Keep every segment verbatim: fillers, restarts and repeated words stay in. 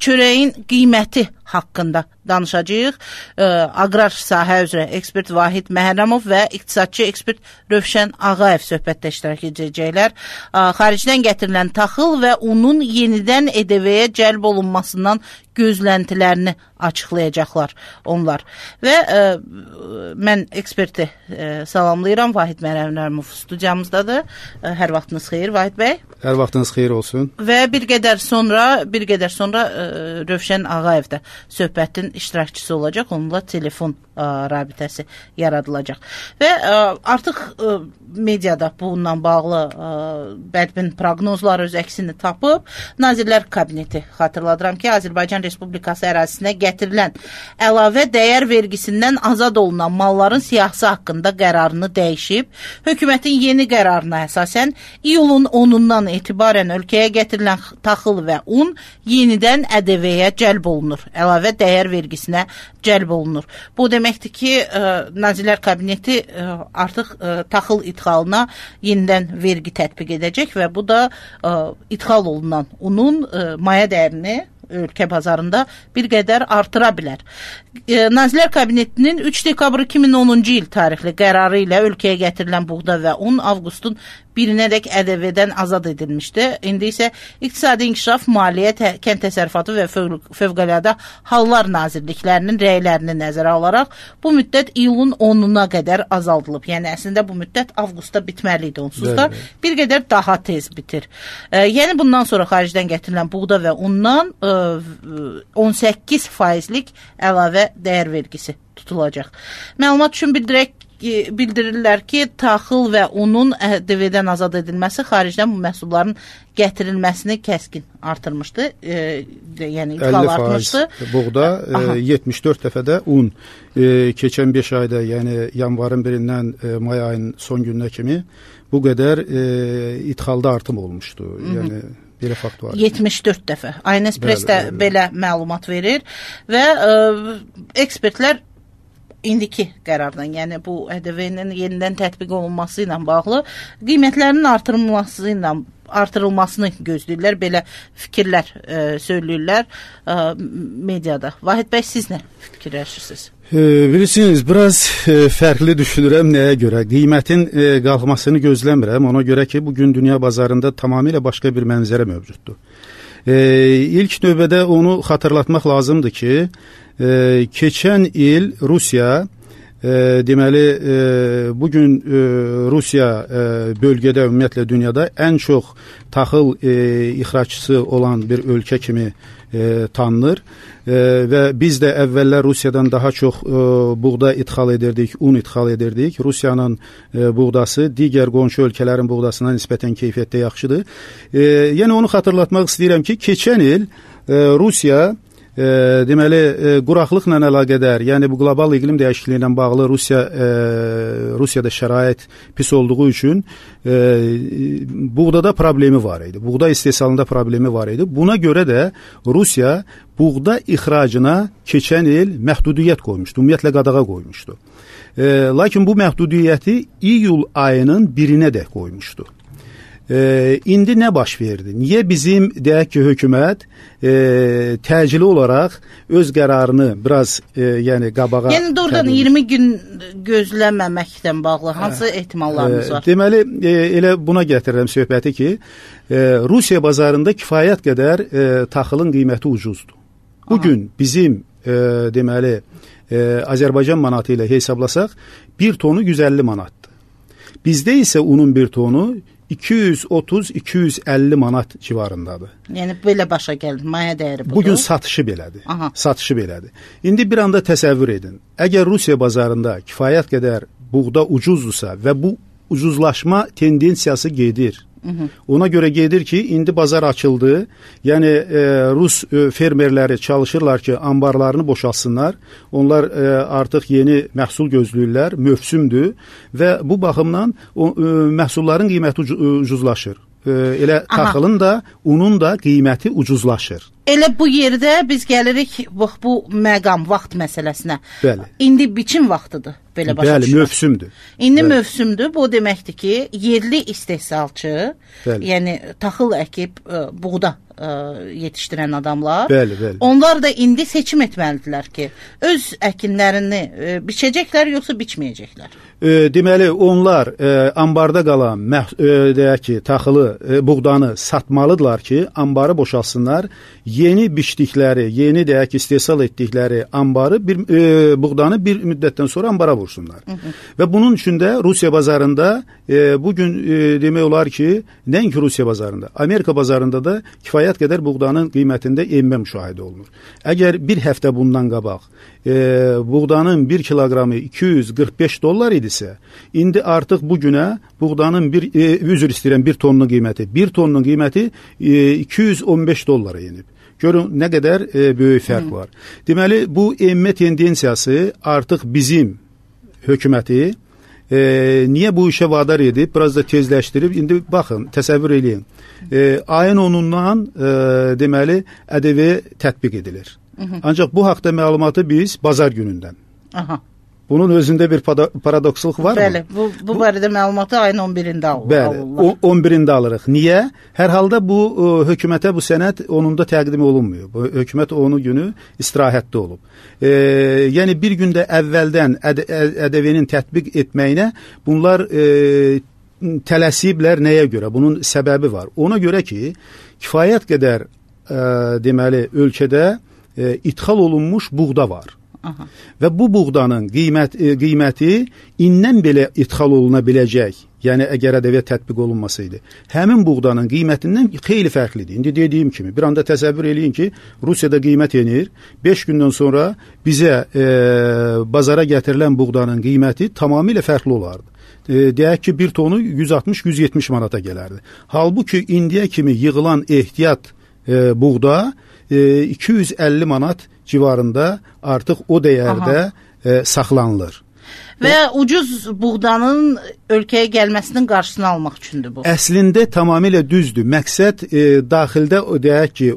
çörəyin qiyməti haqqında danışacağıq. Aqrar sahə üzrə ekspert Vahid Məhərrəmov və iqtisadçı ekspert Rövşən Ağayev söhbətdə iştirak edəcəklər. Xaricdən gətirilən taxıl və unun yenidən E D V-yə cəlb olunmasından gözləntilərini açıqlayacaqlar onlar. Və ə, mən eksperti ə, salamlayıram. Vahid Məhərrəmov studiyamızdadır. Ə, hər vaxtınız xeyir Vahid bəy. Hər vaxtınız xeyir olsun. Və bir qədər sonra, bir qədər sonra ə, Rövşən Ağayev də söhbətin iştirakçısı olacaq. Onunla telefon ə, rabitəsi yaradılacaq. Və ə, artıq ə, mediada bununla bağlı ə, bədbin proqnozlar öz əksini tapıb. Nazirlər Kabineti, xatırladıram ki, Azərbaycan Respublikası ərazisinə gətirilən əlavə dəyər vergisindən azad olunan malların siyahısı haqqında qərarını dəyişib. Hökumətin yeni qərarına əsasən iyulun onundan etibarən ölkəyə gətirilən taxıl və un yenidən E D V-yə cəlb olunur. Əlavə dəyər vergisinə cəlb olunur. Bu deməkdir ki, ə, Nazirlər Kabineti ə, artıq ə, taxıl idxalına yenidən vergi tətbiq edəcək və bu da ə, idxal olunan unun ə, maya dəyərini ölkə bazarında bir qədər artıra bilər. E, Nazirlər Kabinetinin üç dekabr iki min onuncu il tarixli qərarı ilə ölkəyə gətirilən buğda və un avqustun birinədək E D V-dən azad edilmişdi. İndi isə İqtisadi İnkişaf, Maliyyə, tə Kənd Təsərrüfatı və Fövqəladə Hallar Nazirliklərinin rəylərini nəzərə alaraq bu müddət iyulun onuna qədər azaldılıb. Yəni əslində bu müddət avqustda bitməli idi onsuz da. Bir qədər daha tez bitir. E, yəni bundan sonra xaricdən gətirilən buğda və undan e, on səkkiz faizlik əlavə dəyər vergisi tutulacaq. Məlumat üçün bildirək bildirirlər ki, taxıl və unun E D V-dən azad edilməsi xaricdən bu məhsulların gətirilməsini kəskin artırmışdı. E, yəni idxal artmışdı. Buğda, e, yetmiş dörd dəfədə un. E, keçən beş ayda, yəni yanvarın birindən e, may ayının son gününə kimi bu qədər e, idxalda artım olmuşdu. Hı-hı. Yəni belə fakt var. yetmiş dörd dəfə. Aynes Press də belə məlumat verir və e, ekspertlər indiki qərardan, yəni bu E D V-nin yenidən tətbiq olunması ilə bağlı qiymətlərinin artırılması ilə artırılmasını gözləyirlər. Belə fikirlər e, söyləyirlər e, mediada. Vahid bəy, siz nə fikirləşirsiniz? E, bilirsiniz, biraz e, fərqli düşünürəm nəyə görə. Qiymətin e, qalxmasını gözləmirəm. Ona görə ki, bugün dünya bazarında tamamilə başqa bir mənzərə mövcuddur. E, ilk növbədə onu xatırlatmaq lazımdır ki, e, keçən il Rusiya, e, deməli, e, bugün e, Rusiya e, bölgədə, ümumiyyətlə dünyada ən çox taxıl e, ixracçısı olan bir ölkə kimi e, tanınır e, və biz də əvvəllər Rusiyadan daha çox e, buğda idxal edirdik, un idxal edirdik. Rusiyanın e, buğdası digər qonşu ölkələrin buğdasına nisbətən keyfiyyətdə yaxşıdır. E, yəni onu xatırlatmaq istəyirəm ki, keçən il e, Rusiya E, deməli, e, quraqlıqla əlaqədar, yəni bu qlobal iqlim dəyişikliyi ilə bağlı Rusiya e, Rusiyada şərait pis olduğu üçün e, buğdada problemi var idi. Buğda istehsalında problemi var idi. Buna görə də Rusiya buğda ixracına keçən il məhdudiyyət qoymuşdu, ümumiyyətlə qadağa qoymuşdu. E, lakin bu məhdudiyyəti iyul ayının birinə də qoymuşdu. E, indi nə baş verdi? Niyə bizim, deyək ki, hökumət e, təcili olaraq öz qərarını biraz e, yəni qabağa... Yəni doğrudan iyirmi gün gözləməməkdən bağlı hansı ehtimallarınız var? E, deməli, e, elə buna gətirirəm söhbəti ki, e, Rusiya bazarında kifayət qədər e, taxılın qiyməti ucuzdur. Bugün Aha. bizim e, deməli e, Azərbaycan manatı ilə hesablasaq bir tonu yüz əlli manatdır. Bizdə isə unun bir tonu iki yüz otuz iki yüz əlli manat civarındadır. Yəni belə başa gəlir, maya dəyəri budur. Bugün satışı belədir. Aha. Satışı belədir. İndi bir anda təsəvvür edin. Əgər Rusiya bazarında kifayət qədər buğda ucuzdursa və bu ucuzlaşma tendensiyası gedir. Hı hı. Ona görə gedir ki, indi bazar açıldı. Yəni e, Rus e, fermerləri çalışırlar ki, ambarlarını boşaltsınlar. Onlar e, artıq yeni məhsul gözləyirlər, mövsümdür və bu baxımdan o, e, məhsulların qiyməti ucuzlaşır. E, elə taxılın da, unun da qiyməti ucuzlaşır. Elə bu yerdə biz gəlirik bax bu məqam vaxt məsələsinə. Bəli. İndi biçim vaxtıdır. Belə başa Bəli, mövsümdür. İndi Bəli. mövsümdür. Bu deməkdir ki, yerli istehsalçı, Bəli. yəni taxıl əkib ə, buğda ə, yetişdirən adamlar, bəli, bəli. onlar da indi seçim etməlidirlər ki, öz əkinlərini ə, biçəcəklər yoxsa biçməyəcəklər. E, deməli, onlar e, ambarda qalan məh e, deyək ki, taxılı, e, buğdanı satmalıdırlar ki, ambarı boşalsınlar. Yeni biçdikləri, yeni deyək ki, istehsal etdikləri ambarı bir e, buğdanı bir müddətdən sonra ambara vursunlar. Hı -hı. Və bunun üçün də Rusiya bazarında e, bugün e, demək olar ki, nəinki Rusiya bazarında, Amerika bazarında da kifayət qədər buğdanın qiymətində enmə müşahidə olunur. Əgər bir həftə bundan qabaq e, buğdanın bir kiloqramı iki yüz qırx beş dollar idisə, indi artıq bu günə buğdanın bir e, üzr istəyirəm bir tonunun qiyməti, bir tonunun qiyməti e, iki yüz on beş dollara enib. Görün nə qədər e, böyük fərq var. Deməli, bu enmə tendensiyası artıq bizim hökuməti e, niyə bu işə vadar edib, biraz da tezləşdirib. İndi baxın, təsəvvür eləyin. E, ayın onundan e, deməli, Ə D V tətbiq edilir. Hı -hı. Ancaq bu haqda məlumatı biz bazar günündən. Aha. Bunun özündə bir paradokslıq var Bəli, mı? bu, bu barədə məlumatı ayın on birində alırlar. Bəli, on birində alırıq. Niyə? Hər halda bu ə, hökumətə bu sənəd onunda təqdim olunmuyor. Bu hökumət onu günü istirahətdə olub. E, yəni bir gündə əvvəldən Ə D V-nin tətbiq etməyinə bunlar e, tələsiblər nəyə görə? Bunun səbəbi var. Ona görə ki, kifayət qədər e, deməli ölkədə e, ithal olunmuş buğda var. Aha. Və bu buğdanın qiymət, e, qiyməti indən belə ithal oluna biləcək. Yəni əgər Ə D V tətbiq olunmasaydı, həmin buğdanın qiymətindən xeyli fərqlidir. İndi dediyim kimi, bir anda təsəvvür eləyin ki, Rusiyada qiymət enir, beş gündən sonra bizə e, bazara gətirilən buğdanın qiyməti tamamilə fərqli olardı. E, deyək ki, bir tonu yüz altmış yüz yetmiş manata gələrdi. Halbuki indiyə kimi yığılan ehtiyat e, buğda e, iki yüz əlli manat civarında artıq o dəyərdə e, saxlanılır. Və ucuz buğdanın ölkəyə gəlməsinin qarşısını almaq üçündür bu. Əslində tamamilə düzdür. Məqsəd e, daxildə deyək ki,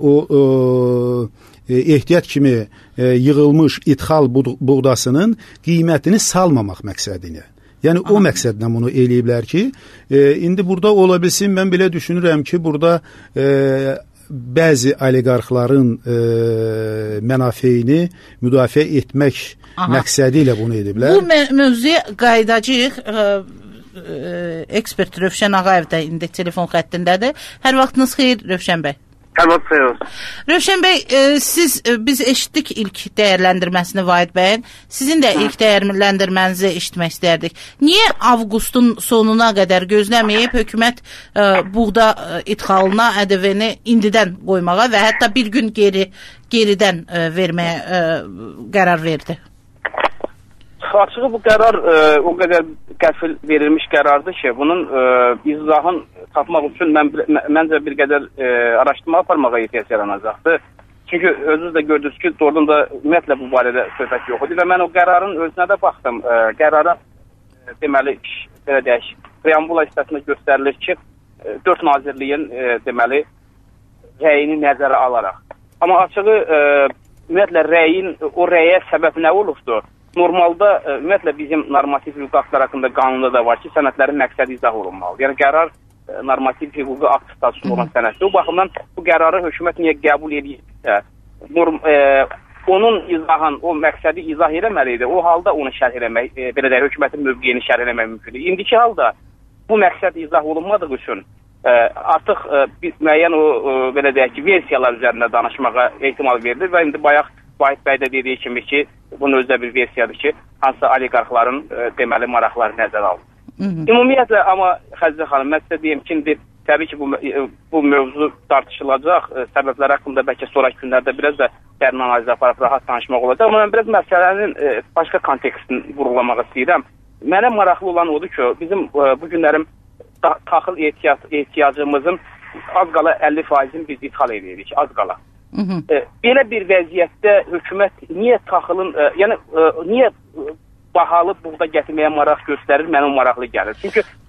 o e, ehtiyat kimi e, yığılmış ithal buğdasının qiymətini salmamaq məqsədini. Yəni Aha. o məqsədlə bunu eləyiblər ki, e, indi burada ola bilsin, mən belə düşünürəm ki, burada e, bəzi oliqarxların e, mənafeyini müdafiə etmək Aha. məqsədi ilə bunu ediblər. Bu mə mövzuya qayıdacağıq. E, e, ekspert Rövşən Ağayev də indi telefon xəttindədir. Hər vaxtınız xeyir Rövşən bəy. Hər vaxt xeyir olsun. Rövşən bəy, e, siz e, biz eşitdik ilk dəyərləndirməsini Vahid bəyin. Sizin də ilk dəyərləndirmənizi eşitmək istərdik. Niyə avqustun sonuna qədər gözləməyib hökumət e, buğda e, idxalına Ə D V-ni indidən qoymağa və hətta bir gün geri geridən e, verməyə e, qərar verdi? Açığı bu qərar e, o qədər qəfil verilmiş qərardır ki, bunun e, izahını tapmaq üçün mən, məncə bir qədər e, araşdırma aparmağa ehtiyac yaranacaqdır. Çünki özünüz də gördünüz ki, doğrudan da ümumiyyətlə bu barədə söhbət yox idi və mən o qərarın özünə də baxdım. E, qərara e, deməli, belə deyək, preambula hissəsində göstərilir ki, e, dörd nazirliyin e, deməli, rəyini nəzərə alaraq. Amma açığı e, ümumiyyətlə rəyin, o rəyə səbəb nə olubdur? Normalda ümumiyyətlə bizim normativ hüquq aktlar haqqında qanunda da var ki, sənədlərin məqsədi izah olunmalıdır. Yəni qərar normativ hüquqi akt statusu olan sənəddir. O baxımdan bu qərarı hökumət niyə qəbul edirsə, e, onun izahın, o məqsədi izah eləməli idi. O halda onu şərh eləmək, e, belə deyək, hökumətin mövqeyini şərh eləmək mümkündür. İndiki halda bu məqsəd izah olunmadığı üçün e, artıq e, bir müəyyən o e, belə deyək ki, versiyalar üzərində danışmağa ehtimal verilir və indi bayaq Vahid bəy də dediyi kimi ki, bunun özdə bir versiyadır ki, hansı oliqarxların e, deməli maraqları nəzərə alınır. Ümumiyyətlə, amma Xədicə xanım, mən sizə deyim ki, indi təbii ki, bu, bu mövzu tartışılacaq, e, səbəblər haqqında bəlkə sonraki günlərdə biraz da dərin analiz aparıb rahat danışmaq olacaq, amma mən biraz məsələnin e, başqa kontekstini vurğulamaq istəyirəm. Mənə maraqlı olan odur ki, bizim e, bu günlərin ta taxıl ehtiyac, ehtiyacımızın az qala əlli faizini biz ithal edirik, az qala. Hı -hı. E, belə bir vəziyyətdə hökumət niyə taxılın, e, yəni e, niyə bahalı buğda gətirməyə maraq göstərir, mənə maraqlı gəlir. Çünki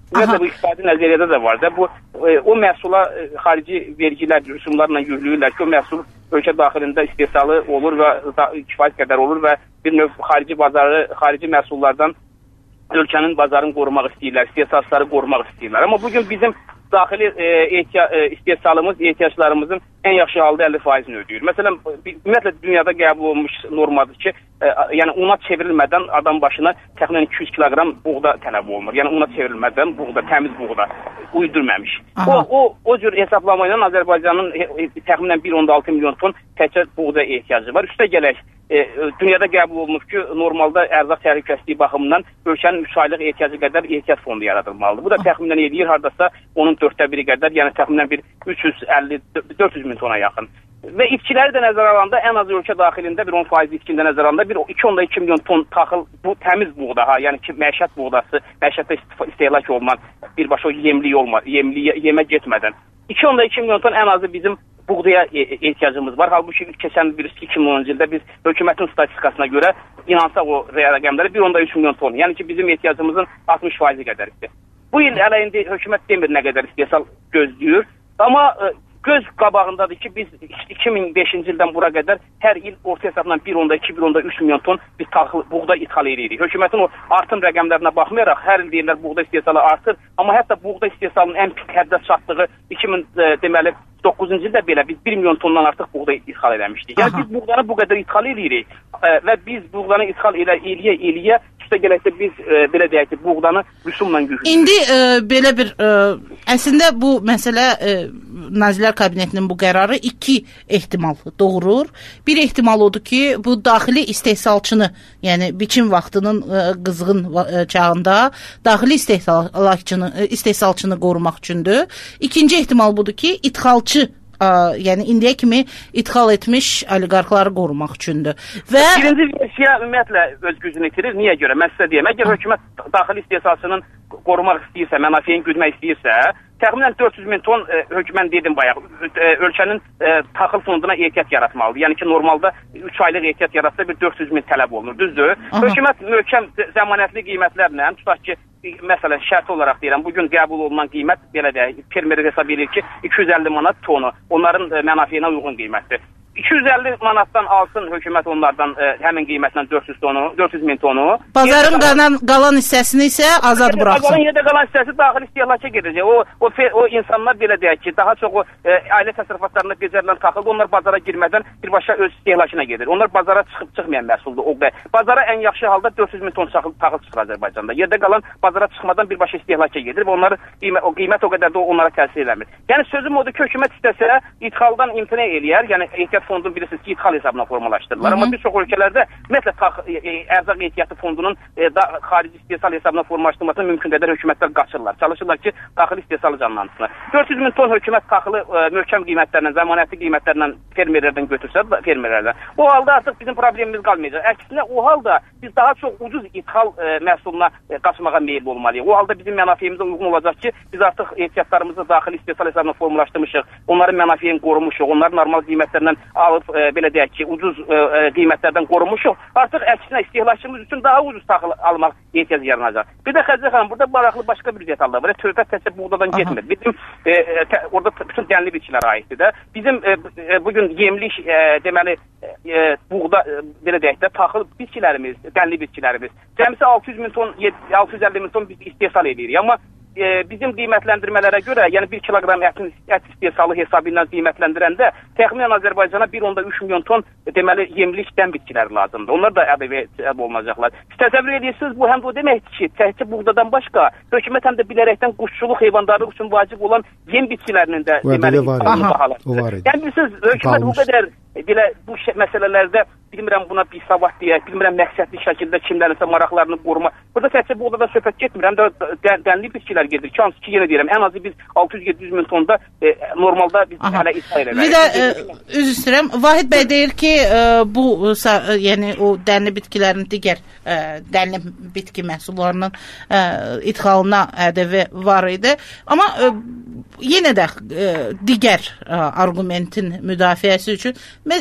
Ümumiyyətlə bu iqtisadi nəzəriyyədə də var da, bu e, o məhsula e, xarici vergilər, rüsumlarla yükləyirlər ki, o məhsul ölkə daxilində istehsalı olur və da, kifayət qədər olur və bir növ xarici bazarı, xarici məhsullardan ölkənin bazarını qorumaq istəyirlər, istehsalçıları qorumaq istəyirlər. Amma bugün bizim daxili e, ehtiya, e, istehsalımız, ehtiyaclarımızın ən yaxşı halda əlli faizini ödəyir. Məsələn, ümumiyyətlə dünyada qəbul olunmuş normadır ki, e, yəni una çevrilmədən adam başına təxminən iki yüz kiloqram buğda tələb olunur. Yəni una çevrilmədən buğda, təmiz buğda uydurmamış. O, o, o cür hesablama ilə Azərbaycanın e, təxminən bir nöqtə altı milyon ton təkcə buğda ehtiyacı var. Üstə gələk, e, dünyada qəbul olunub ki, normalda ərzaq təhlükəsizliyi baxımından ölkənin üç aylıq ehtiyacı qədər ehtiyac fondu yaradılmalıdır. Bu da təxminən eləyir hardasa onun dörddə biri qədər, yəni təxminən bir üç yüz əlli dörd yüz min tona yaxın. Və itkiləri də nəzərə alanda ən az ölkə daxilində bir on faiz itkində nəzərə alanda bir iki nöqtə iki milyon ton taxıl bu təmiz buğda ha, yəni ki məişət buğdası, məişətdə istehlak olunan birbaşa o yemli olma, yemli yemə getmədən iki nöqtə iki milyon ton ən azı bizim buğdaya ehtiyacımız var. Halbuki keçən bir iki min onuncu ildə biz hökumətin statistikasına görə inansaq o rəqəmləri bir nöqtə üç milyon ton, yəni ki bizim ehtiyacımızın altmış faizi qədərdir. Bu il hələ indi hökumət demir nə qədər istehsal gözləyir, amma göz qabağındadır ki, biz iki min beşinci ildən bura qədər hər il orta hesabla bir nöqtə iki bir nöqtə üç milyon ton biz taxıl, buğda ithal edirik. Hökumətin o artım rəqəmlərinə baxmayaraq hər il deyirlər buğda istehsalı artır, amma hətta buğda istehsalının ən pik həddə çatdığı iki min e, deməli doqquzuncu ildə belə biz bir milyon tondan artıq buğda ithal eləmişdik. Yəni biz buğdanı bu qədər ithal edirik e, və biz buğdanı ithal elə eləyə eləyə üstə gələkdə biz e, belə deyək ki, buğdanı rüsumla yükləyir. İndi e, belə bir e, əslində bu məsələ e, Nazirlər Kabinetinin bu qərarı iki ehtimal doğurur. Bir ehtimal odur ki, bu daxili istehsalçını, yəni biçim vaxtının e, qızğın e, çağında daxili istehsalçını, e, istehsalçını qorumaq üçündür. İkinci ehtimal budur ki, idxalçı Ə, yəni indiyə kimi idxal etmiş oliqarxları qorumaq üçündür. Və birinci versiya ümumiyyətlə öz gücünü itirir. Niyə görə? Mən sizə deyəm, əgər hökumət daxili istehsalçının qorumaq istəyirsə, mənafeyini güdmək istəyirsə, təxminən dörd yüz min ton e, hökumət dedim bayaq, e, ölkənin e, taxıl fonduna ehtiyat yaratmalıdır. Yəni ki, normalda üç aylıq ehtiyat yaratsa bir dörd yüz min tələb olunur, düzdür? Aha. Hökumət möhkəm zəmanətli qiymətlərlə, tutaq ki, məsələn, şərt olaraq deyirəm, bugün qəbul olunan qiymət, belə deyək, fermer hesab edir ki, iki yüz əlli manat tonu, onların e, mənafeyinə uyğun qiymətdir. iki yüz əlli manatdan alsın hökumət onlardan e, həmin qiymətlə dörd yüz tonu, dörd yüz min tonu. Bazarın qalan, qalan hissəsini isə azad buraxsın. Bazarın yerdə qalan hissəsi daxili istehlaka gedəcək. O, o, o insanlar belə deyək ki, daha çox o e, ailə təsərrüfatlarına becərilən taxıl, onlar bazara girmədən birbaşa öz istehlakına gedir. Onlar bazara çıxıb çıxmayan məhsuldur. O bazara ən yaxşı halda dörd yüz min ton taxıl, taxıl çıxır Azərbaycanda. Yerdə qalan bazara çıxmadan birbaşa istehlaka gedir və onların qiymət, o qiymət o qədər də onlara təsir eləmir. Yəni sözüm odur ki, hökumət istəsə idxaldan imtina eləyər. Yəni ehtiyat fondunu bilirsiniz ki, idxal hesabına formalaşdırırlar. Hı -hı. Amma bir çox ölkələrdə ümumiyyətlə e, e, ərzaq ehtiyatı fondunun e, da, xarici istehsal hesabına formalaşdırmasına mümkün qədər hökumətlər qaçırlar. Çalışırlar ki, daxili istehsalı canlansın. dörd yüz min ton hökumət taxılı e, möhkəm qiymətlərlə, zəmanətli qiymətlərlə fermerlərdən götürsə, fermerlərdən. O halda artıq bizim problemimiz qalmayacaq. Əksinə o halda biz daha çox ucuz ithal e, məhsuluna e, qaçmağa meyil olmalıyıq. O halda bizim mənafeyimizə uyğun olacaq ki, biz artıq ehtiyatlarımızı daxili istehsal hesabına formalaşdırmışıq. Onların mənafeyini qorumuşuq. Onları normal qiymətlərdən alıb e, belə deyək ki, ucuz e, qiymətlərdən qorumuşuq. Artıq əksinə istehlakçımız üçün daha ucuz taxıl almaq ehtiyac yaranacaq. Bir də Xəzər xanım, burada maraqlı başqa bir detallar var. Söhbət təkcə buğdadan getmir. Bizim e, tə, orada bütün dənli bitkilərə aiddir də. Bizim e, e, bugün yemlik e, deməli e, buğda e, belə deyək də taxıl bitkilərimiz, dənli bitkilərimiz cəmisi altı yüz min ton, altı yüz əlli min ton biz istehsal edirik. Amma e, bizim qiymətləndirmələrə görə, yəni bir kiloqram ətin ət istehsalı hesabı ilə qiymətləndirəndə təxminən Azərbaycana bir nöqtə üç milyon ton e, deməli yemlik dən bitkilər lazımdır. Onlar da əbəvi olunacaqlar. Siz təsəvvür edirsiniz, bu həm də o deməkdir ki, təkcə buğdadan başqa hökumət həm də bilərəkdən quşçuluq, heyvandarlıq üçün vacib olan yem bitkilərinin də deməli bahalaşdırır. Yəni bilirsiniz, hökumət bu qədər belə bu məsələlərdə bilmirəm buna bir savad deyək, bilmirəm məqsədli şəkildə kimlərinsə maraqlarını qoruma. Burada təkcə buğdadan söhbət getmir, həm də dənli bitkilər gedir. Ki, hansı ki, yenə deyirəm, ən azı biz altı yüz yeddi yüz min tonda e, normalda biz hələ ithal edirik. Bir də e, üzr istəyirəm, Vahid bəy deyir ki, e, bu e, yəni o dənli bitkilərin digər e, dənli bitki məhsullarının e, idxalına ədəvi var idi. Amma e, yenə də e, digər e, argumentin müdafiəsi üçün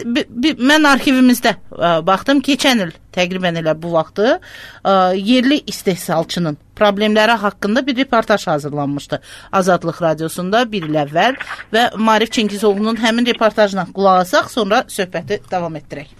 mən arxivimizdə ə, baxdım, keçən il təqribən elə bu vaxtı ə, yerli istehsalçının problemləri haqqında bir reportaj hazırlanmışdı Azadlıq Radiosunda bir il əvvəl və Maarif Çingizoğlu'nun həmin reportajına qulaq asaq, sonra söhbəti davam etdirək.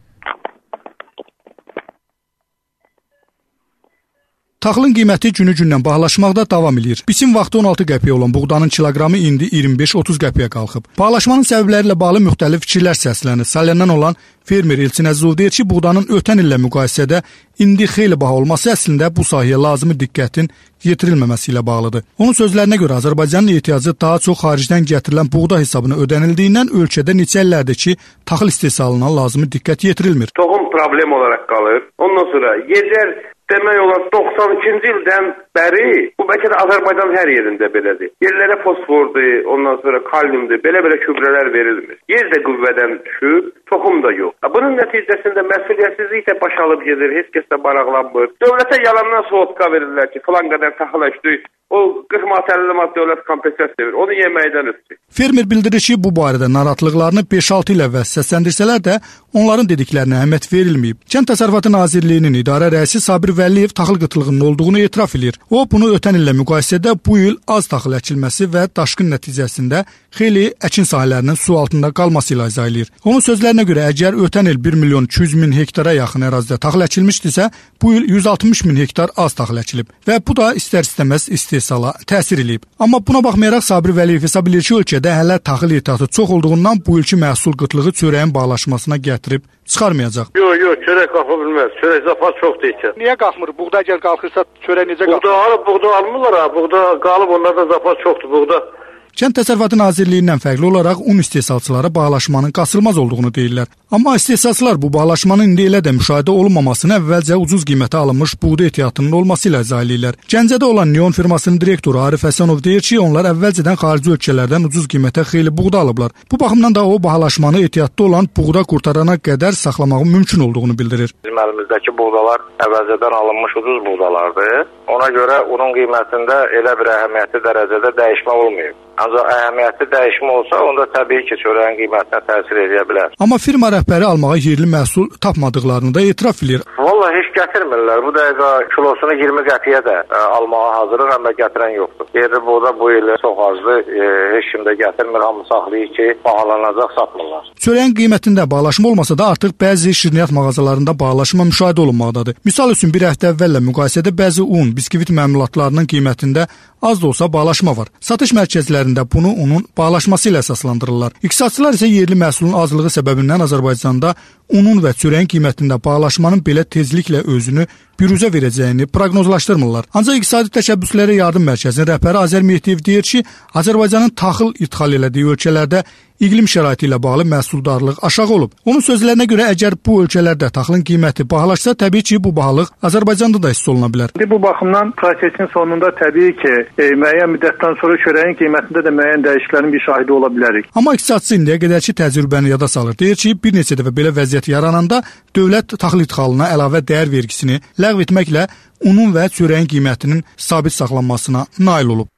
Taxılın qiyməti günü-gündən bahalaşmaqda davam edir. Biçim vaxtı on altı qəpiyə olan buğdanın kiloqramı indi iyirmi beş otuz qəpiyə qalxıb. Bahalaşmanın səbəbləri ilə bağlı müxtəlif fikirlər səslənir. Salyəndən olan fermer Elçin Əzizov deyir ki, buğdanın ötən illə müqayisədə indi xeyli baha olması əslində bu sahəyə lazımi diqqətin yetirilməməsi ilə bağlıdır. Onun sözlərinə görə Azərbaycanın ehtiyacı daha çox xaricdən gətirilən buğda hesabına ödənildiyindən ölkədə neçə illərdir ki, taxıl istehsalına lazımi diqqət yetirilmir. Toxum problem olaraq qalır. Ondan sonra yerlər demək olar doxsan ikinci ildən bəri bu bəlkə də Azərbaycanın hər yerində belədir. Yerlərə fosfordur, ondan sonra kaliumdur, belə-belə gübrələr verilmir. Yer də qüvvədən düşür, toxum da yox. Bunun nəticəsində məsuliyyətsizlik də baş alıb gedir, heç kəs də maraqlanmır. Dövlətə yalandan soğutka verirlər ki, filan qədər taxıl əkdik. O qırx manat əlli manat dövlət kompensasiya verir. Onu yeməkdən ötürü. Fermer bildirir ki, bu barədə narahatlıqlarını beş altı il əvvəl səsləndirsələr də onların dediklərinə əhəmiyyət verilməyib. Kənd Təsərrüfatı Nazirliyinin idarə rəisi Sabir Vəliyev taxıl qıtlığının olduğunu etiraf edir. O, bunu ötən illə müqayisədə bu il az taxıl əkilməsi və daşqın nəticəsində xeyli əkin sahələrinin su altında qalması ilə izah edir. Onun sözlərinə görə əgər ötən il bir milyon iki yüz min hektara yaxın ərazidə taxıl əkilmişdisə, bu il yüz altmış min hektar az taxıl əkilib və bu da istər-istəməz istehsala təsir edib. Amma buna baxmayaraq Sabir Vəliyev hesab edir ki, ölkədə hələ taxıl ehtiyatı çox olduğundan bu ilki məhsul qıtlığı çörəyin bahalaşmasına gətirib çıxarmayacaq. Yox, yox, çörək qalxa bilməz. Çörək zapas çoxdur ehtiyat. Niyə qalxmır? Buğda əgər qalxırsa çörək necə qalxır? Buğda alıb, buğda almırlar ha. Buğda qalıb, onlarda zapas çoxdur buğda. Kənd Təsərrüfatı Nazirliyindən fərqli olaraq un istehsalçıları bahalaşmanın qaçılmaz olduğunu deyirlər. Amma istehsalçılar bu bahalaşmanın indi elə də müşahidə olunmamasını əvvəlcə ucuz qiymətə alınmış buğda ehtiyatının olması ilə izah edirlər. Gəncədə olan Neon firmasının direktoru Arif Həsənov deyir ki, onlar əvvəlcədən xarici ölkələrdən ucuz qiymətə xeyli buğda alıblar. Bu baxımdan da o bahalaşmanı ehtiyatda olan buğda qurtarana qədər saxlamağın mümkün olduğunu bildirir. Bizim əlimizdəki buğdalar əvvəlcədən alınmış ucuz buğdalardır. Ona görə unun qiymətində elə bir əhəmiyyətli dərəcədə dəyişmə olmayıb. Ancaq əhəmiyyətli dəyişmə olsa, onda təbii ki, çörəyin qiymətinə təsir edə bilər. Amma firma rəhbəri almağa yerli məhsul tapmadıqlarını da etiraf edir. Vallahi heç gətirmirlər. Bu dəqiqə kilosunu iyirmi qəpiyə də ə, almağa hazırıq, amma gətirən yoxdur. Yerli buğda bu il çox azdır, e, heç kim də gətirmir, hamı saxlayır ki, bahalanacaq, satmırlar. Çörəyin qiymətində bahalaşma olmasa da artıq bəzi şirniyyat mağazalarında bahalaşma müşahidə olunmaqdadır. Misal üçün bir həftə əvvəllə müqayisədə bəzi un, biskvit məmulatlarının qiymətində az da olsa bahalaşma var. Satış mərkəzlərində bunu unun bahalaşması ilə əsaslandırırlar. İqtisadçılar isə yerli məhsulun azlığı səbəbindən Azərbaycanda unun və çörəyin qiymətində bahalaşmanın belə tezliklə özünü büruzə verəcəyini proqnozlaşdırmırlar. Ancaq İqtisadi Təşəbbüslərə Yardım Mərkəzinin rəhbəri Azər Mehdiyev deyir ki, Azərbaycanın taxıl idxal elədiyi ölkələrdə iqlim şəraiti ilə bağlı məhsuldarlıq aşağı olub. Onun sözlərinə görə əgər bu ölkələrdə taxılın qiyməti bahalaşsa, təbii ki, bu bahalıq Azərbaycanda da hiss oluna bilər. Bu baxımdan prosesin sonunda təbii ki, e, müəyyən müddətdən sonra çörəyin qiymətində də müəyyən dəyişikliklərin bir şahidi ola bilərik. Amma iqtisadçı indiyə qədərki təcrübəni yada salır. Deyir ki, bir neçə dəfə belə vəziyyət yarananda dövlət taxıl idxalına əlavə dəyər vergisini ləğv etməklə unun və çörəyin qiymətinin sabit saxlanmasına nail olub.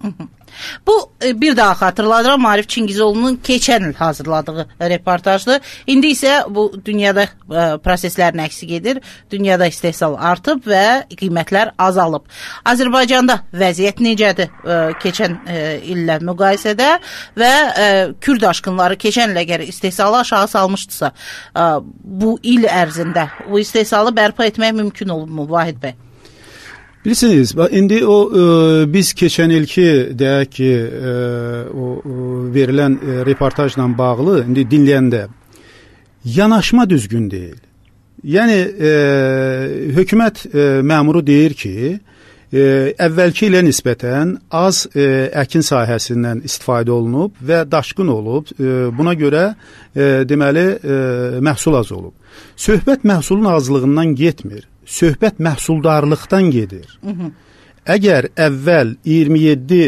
Bu bir daha xatırladıram, Maarif Çingizoğlu'nun keçən il hazırladığı reportajdır. İndi isə bu dünyada ə, proseslərin əksik edir. Dünyada istehsal artıb və qiymətlər azalıb. Azərbaycanda vəziyyət necədir ə, keçən ə, illə müqayisədə və ə, Kürd daşqınları keçən ilə gəri istehsalı aşağı salmışdısa, ə, bu il ərzində bu istehsalı bərpa etmək mümkün olubmu Vahid bəy? Bilirsiniz, indi o e, biz keçən ilki deyək ki, e, o, o verilən e, reportajla bağlı indi dinləyəndə yanaşma düzgün deyil. Yəni e, hökumət e, məmuru deyir ki, e, əvvəlki ilə nisbətən az e, əkin sahəsindən istifadə olunub və daşqın olub. E, buna görə e, deməli e, məhsul az olub. Söhbət məhsulun azlığından getmir. Söhbət məhsuldarlıqdan gedir. Hı -hı. Əgər əvvəl iyirmi yeddi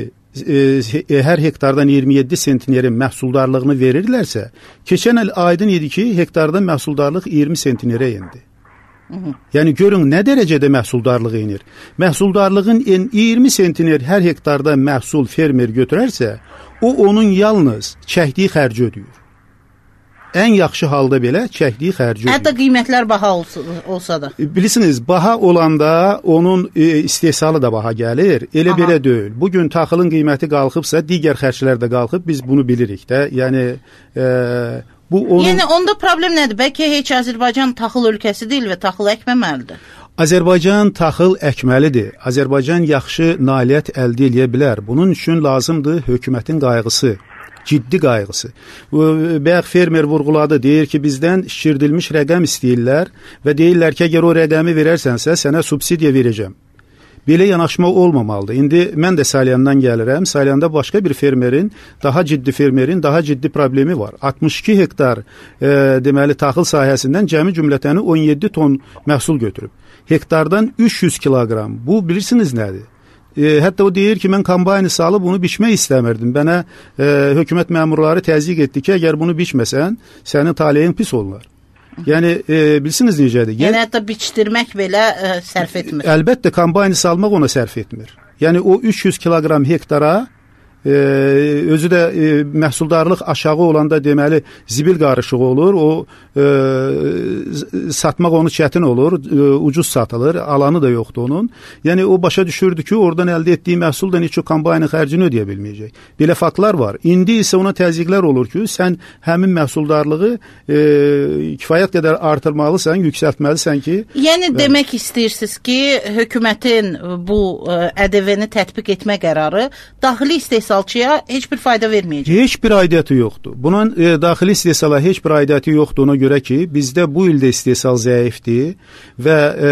e, hər hektardan iyirmi yeddi sentinerin məhsuldarlığını verirlərsə, keçən il aydın idi ki, hektardan məhsuldarlıq iyirmi sentinerə indi. Hı -hı. Yəni görün nə dərəcədə məhsuldarlıq enir. Məhsuldarlığın iyirmi sentiner hər hektarda məhsul fermer götürərsə, o onun yalnız çəkdiyi xərci ödəyir. ən yaxşı halda belə çəkdiyi xərci ödəyir. Hətta qiymətlər baha olsa, olsa da. Bilirsiniz, baha olanda onun e, istehsalı da baha gəlir. Elə Aha. belə deyil. Bugün taxılın qiyməti qalxıbsa, digər xərclər də qalxıb, biz bunu bilirik də. Yəni e, bu onun... Yəni onda problem nədir? Bəlkə heç Azərbaycan taxıl ölkəsi deyil və taxıl əkməməlidir. Azərbaycan taxıl əkməlidir. Azərbaycan yaxşı nailiyyət əldə edə bilər. Bunun üçün lazımdır hökumətin qayğısı. Ciddi qayğısı. Bayaq fermer vurğuladı, deyir ki, bizdən şişirdilmiş rəqəm istəyirlər və deyirlər ki, əgər o rəqəmi verərsənsə, sənə subsidiya verəcəm. Belə yanaşma olmamalıdır. İndi mən də Salyandan gəlirəm. Salyanda başqa bir fermerin, daha ciddi fermerin, daha ciddi problemi var. altmış iki hektar e, deməli taxıl sahəsindən cəmi cümlətəni on yeddi ton məhsul götürüb. Hektardan üç yüz kiloqram. Bu bilirsiniz nədir? E, hətta o deyir ki, mən kombayni salıb bunu biçmək istəmirdim. Mənə e, hökumət məmurları təzyiq etdi ki, əgər bunu biçməsən, sənin taleyin pis olar. Yəni, e, bilirsiniz necədir? Yəni, hətta biçdirmək belə e, sərf etmir. Əlbəttə, kombayni salmaq ona sərf etmir. Yəni, o üç yüz kiloqram hektara e, özü də e, məhsuldarlıq aşağı olanda deməli zibil qarışığı olur. O e, satmaq onu çətin olur, e, ucuz satılır, alanı da yoxdur onun. Yəni o başa düşürdü ki, oradan əldə etdiyi məhsul da heç o kombaynin xərcini ödəyə bilməyəcək. Belə faktlar var. İndi isə ona təzyiqlər olur ki, sən həmin məhsuldarlığı e, kifayət qədər artırmalısan, yüksəltməlisən ki. Yəni və... demək istəyirsiniz ki, hökumətin bu ə, ə D V-ni tətbiq etmə qərarı daxili istehsalçıya heç bir fayda verməyəcək. Heç bir aidiyyatı yoxdur. Bunun e, daxili istehsala heç bir aidiyyatı yoxdur ona görə ki, bizdə bu ildə istehsal zəifdir və e,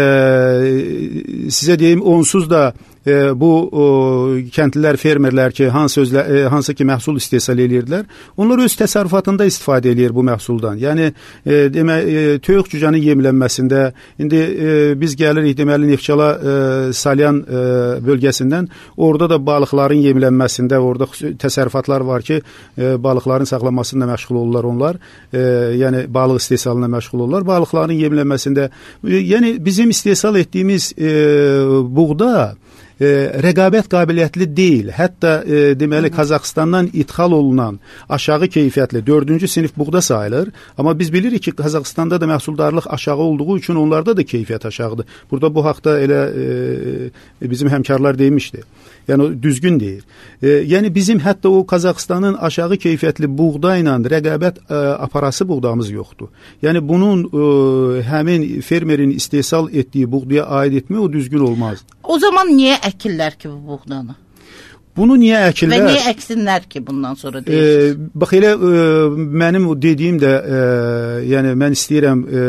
sizə deyim, onsuz da e, bu o, kəndlilər, fermerlər ki, hansı, özlə, e, hansı ki məhsul istehsal edirdilər, onlar öz təsərrüfatında istifadə edir bu məhsuldan. Yəni, e, demə, e, töyük cücənin yemlənməsində, indi e, biz gəlirik, deməli, Neftçala e, Salyan e, bölgəsindən, orada da balıqların yemlənməsində, orada təsərrüfatlar var ki, e, balıqların saxlanmasında məşğul olurlar onlar, e, yəni balıq istehsalına məşğul olurlar, balıqların yemlənməsində, e, yəni bizim istehsal etdiyimiz e, buğda E, rəqabət qabiliyyətli deyil. Hətta e, deməli Qazaxıstandan ithal olunan aşağı keyfiyyətli dördüncü sinif buğda sayılır. Amma biz bilirik ki, Qazaxıstanda da məhsuldarlıq aşağı olduğu üçün onlarda da keyfiyyət aşağıdır. Burada bu haqda elə e, bizim həmkarlar demişdi. Yəni o düzgün deyil. E, yəni bizim hətta o Qazaxıstanın aşağı keyfiyyətli buğda ilə rəqabət e, aparası buğdamız yoxdur. Yəni bunun e, həmin fermerin istehsal etdiyi buğdaya aid etmək o düzgün olmaz. O zaman niyə əkirlər ki bu buğdanı? Bunu niyə əkirlər? Və niyə əksinlər ki bundan sonra deyirsiniz? E, bax elə e, mənim dediyim də e, yəni mən istəyirəm e,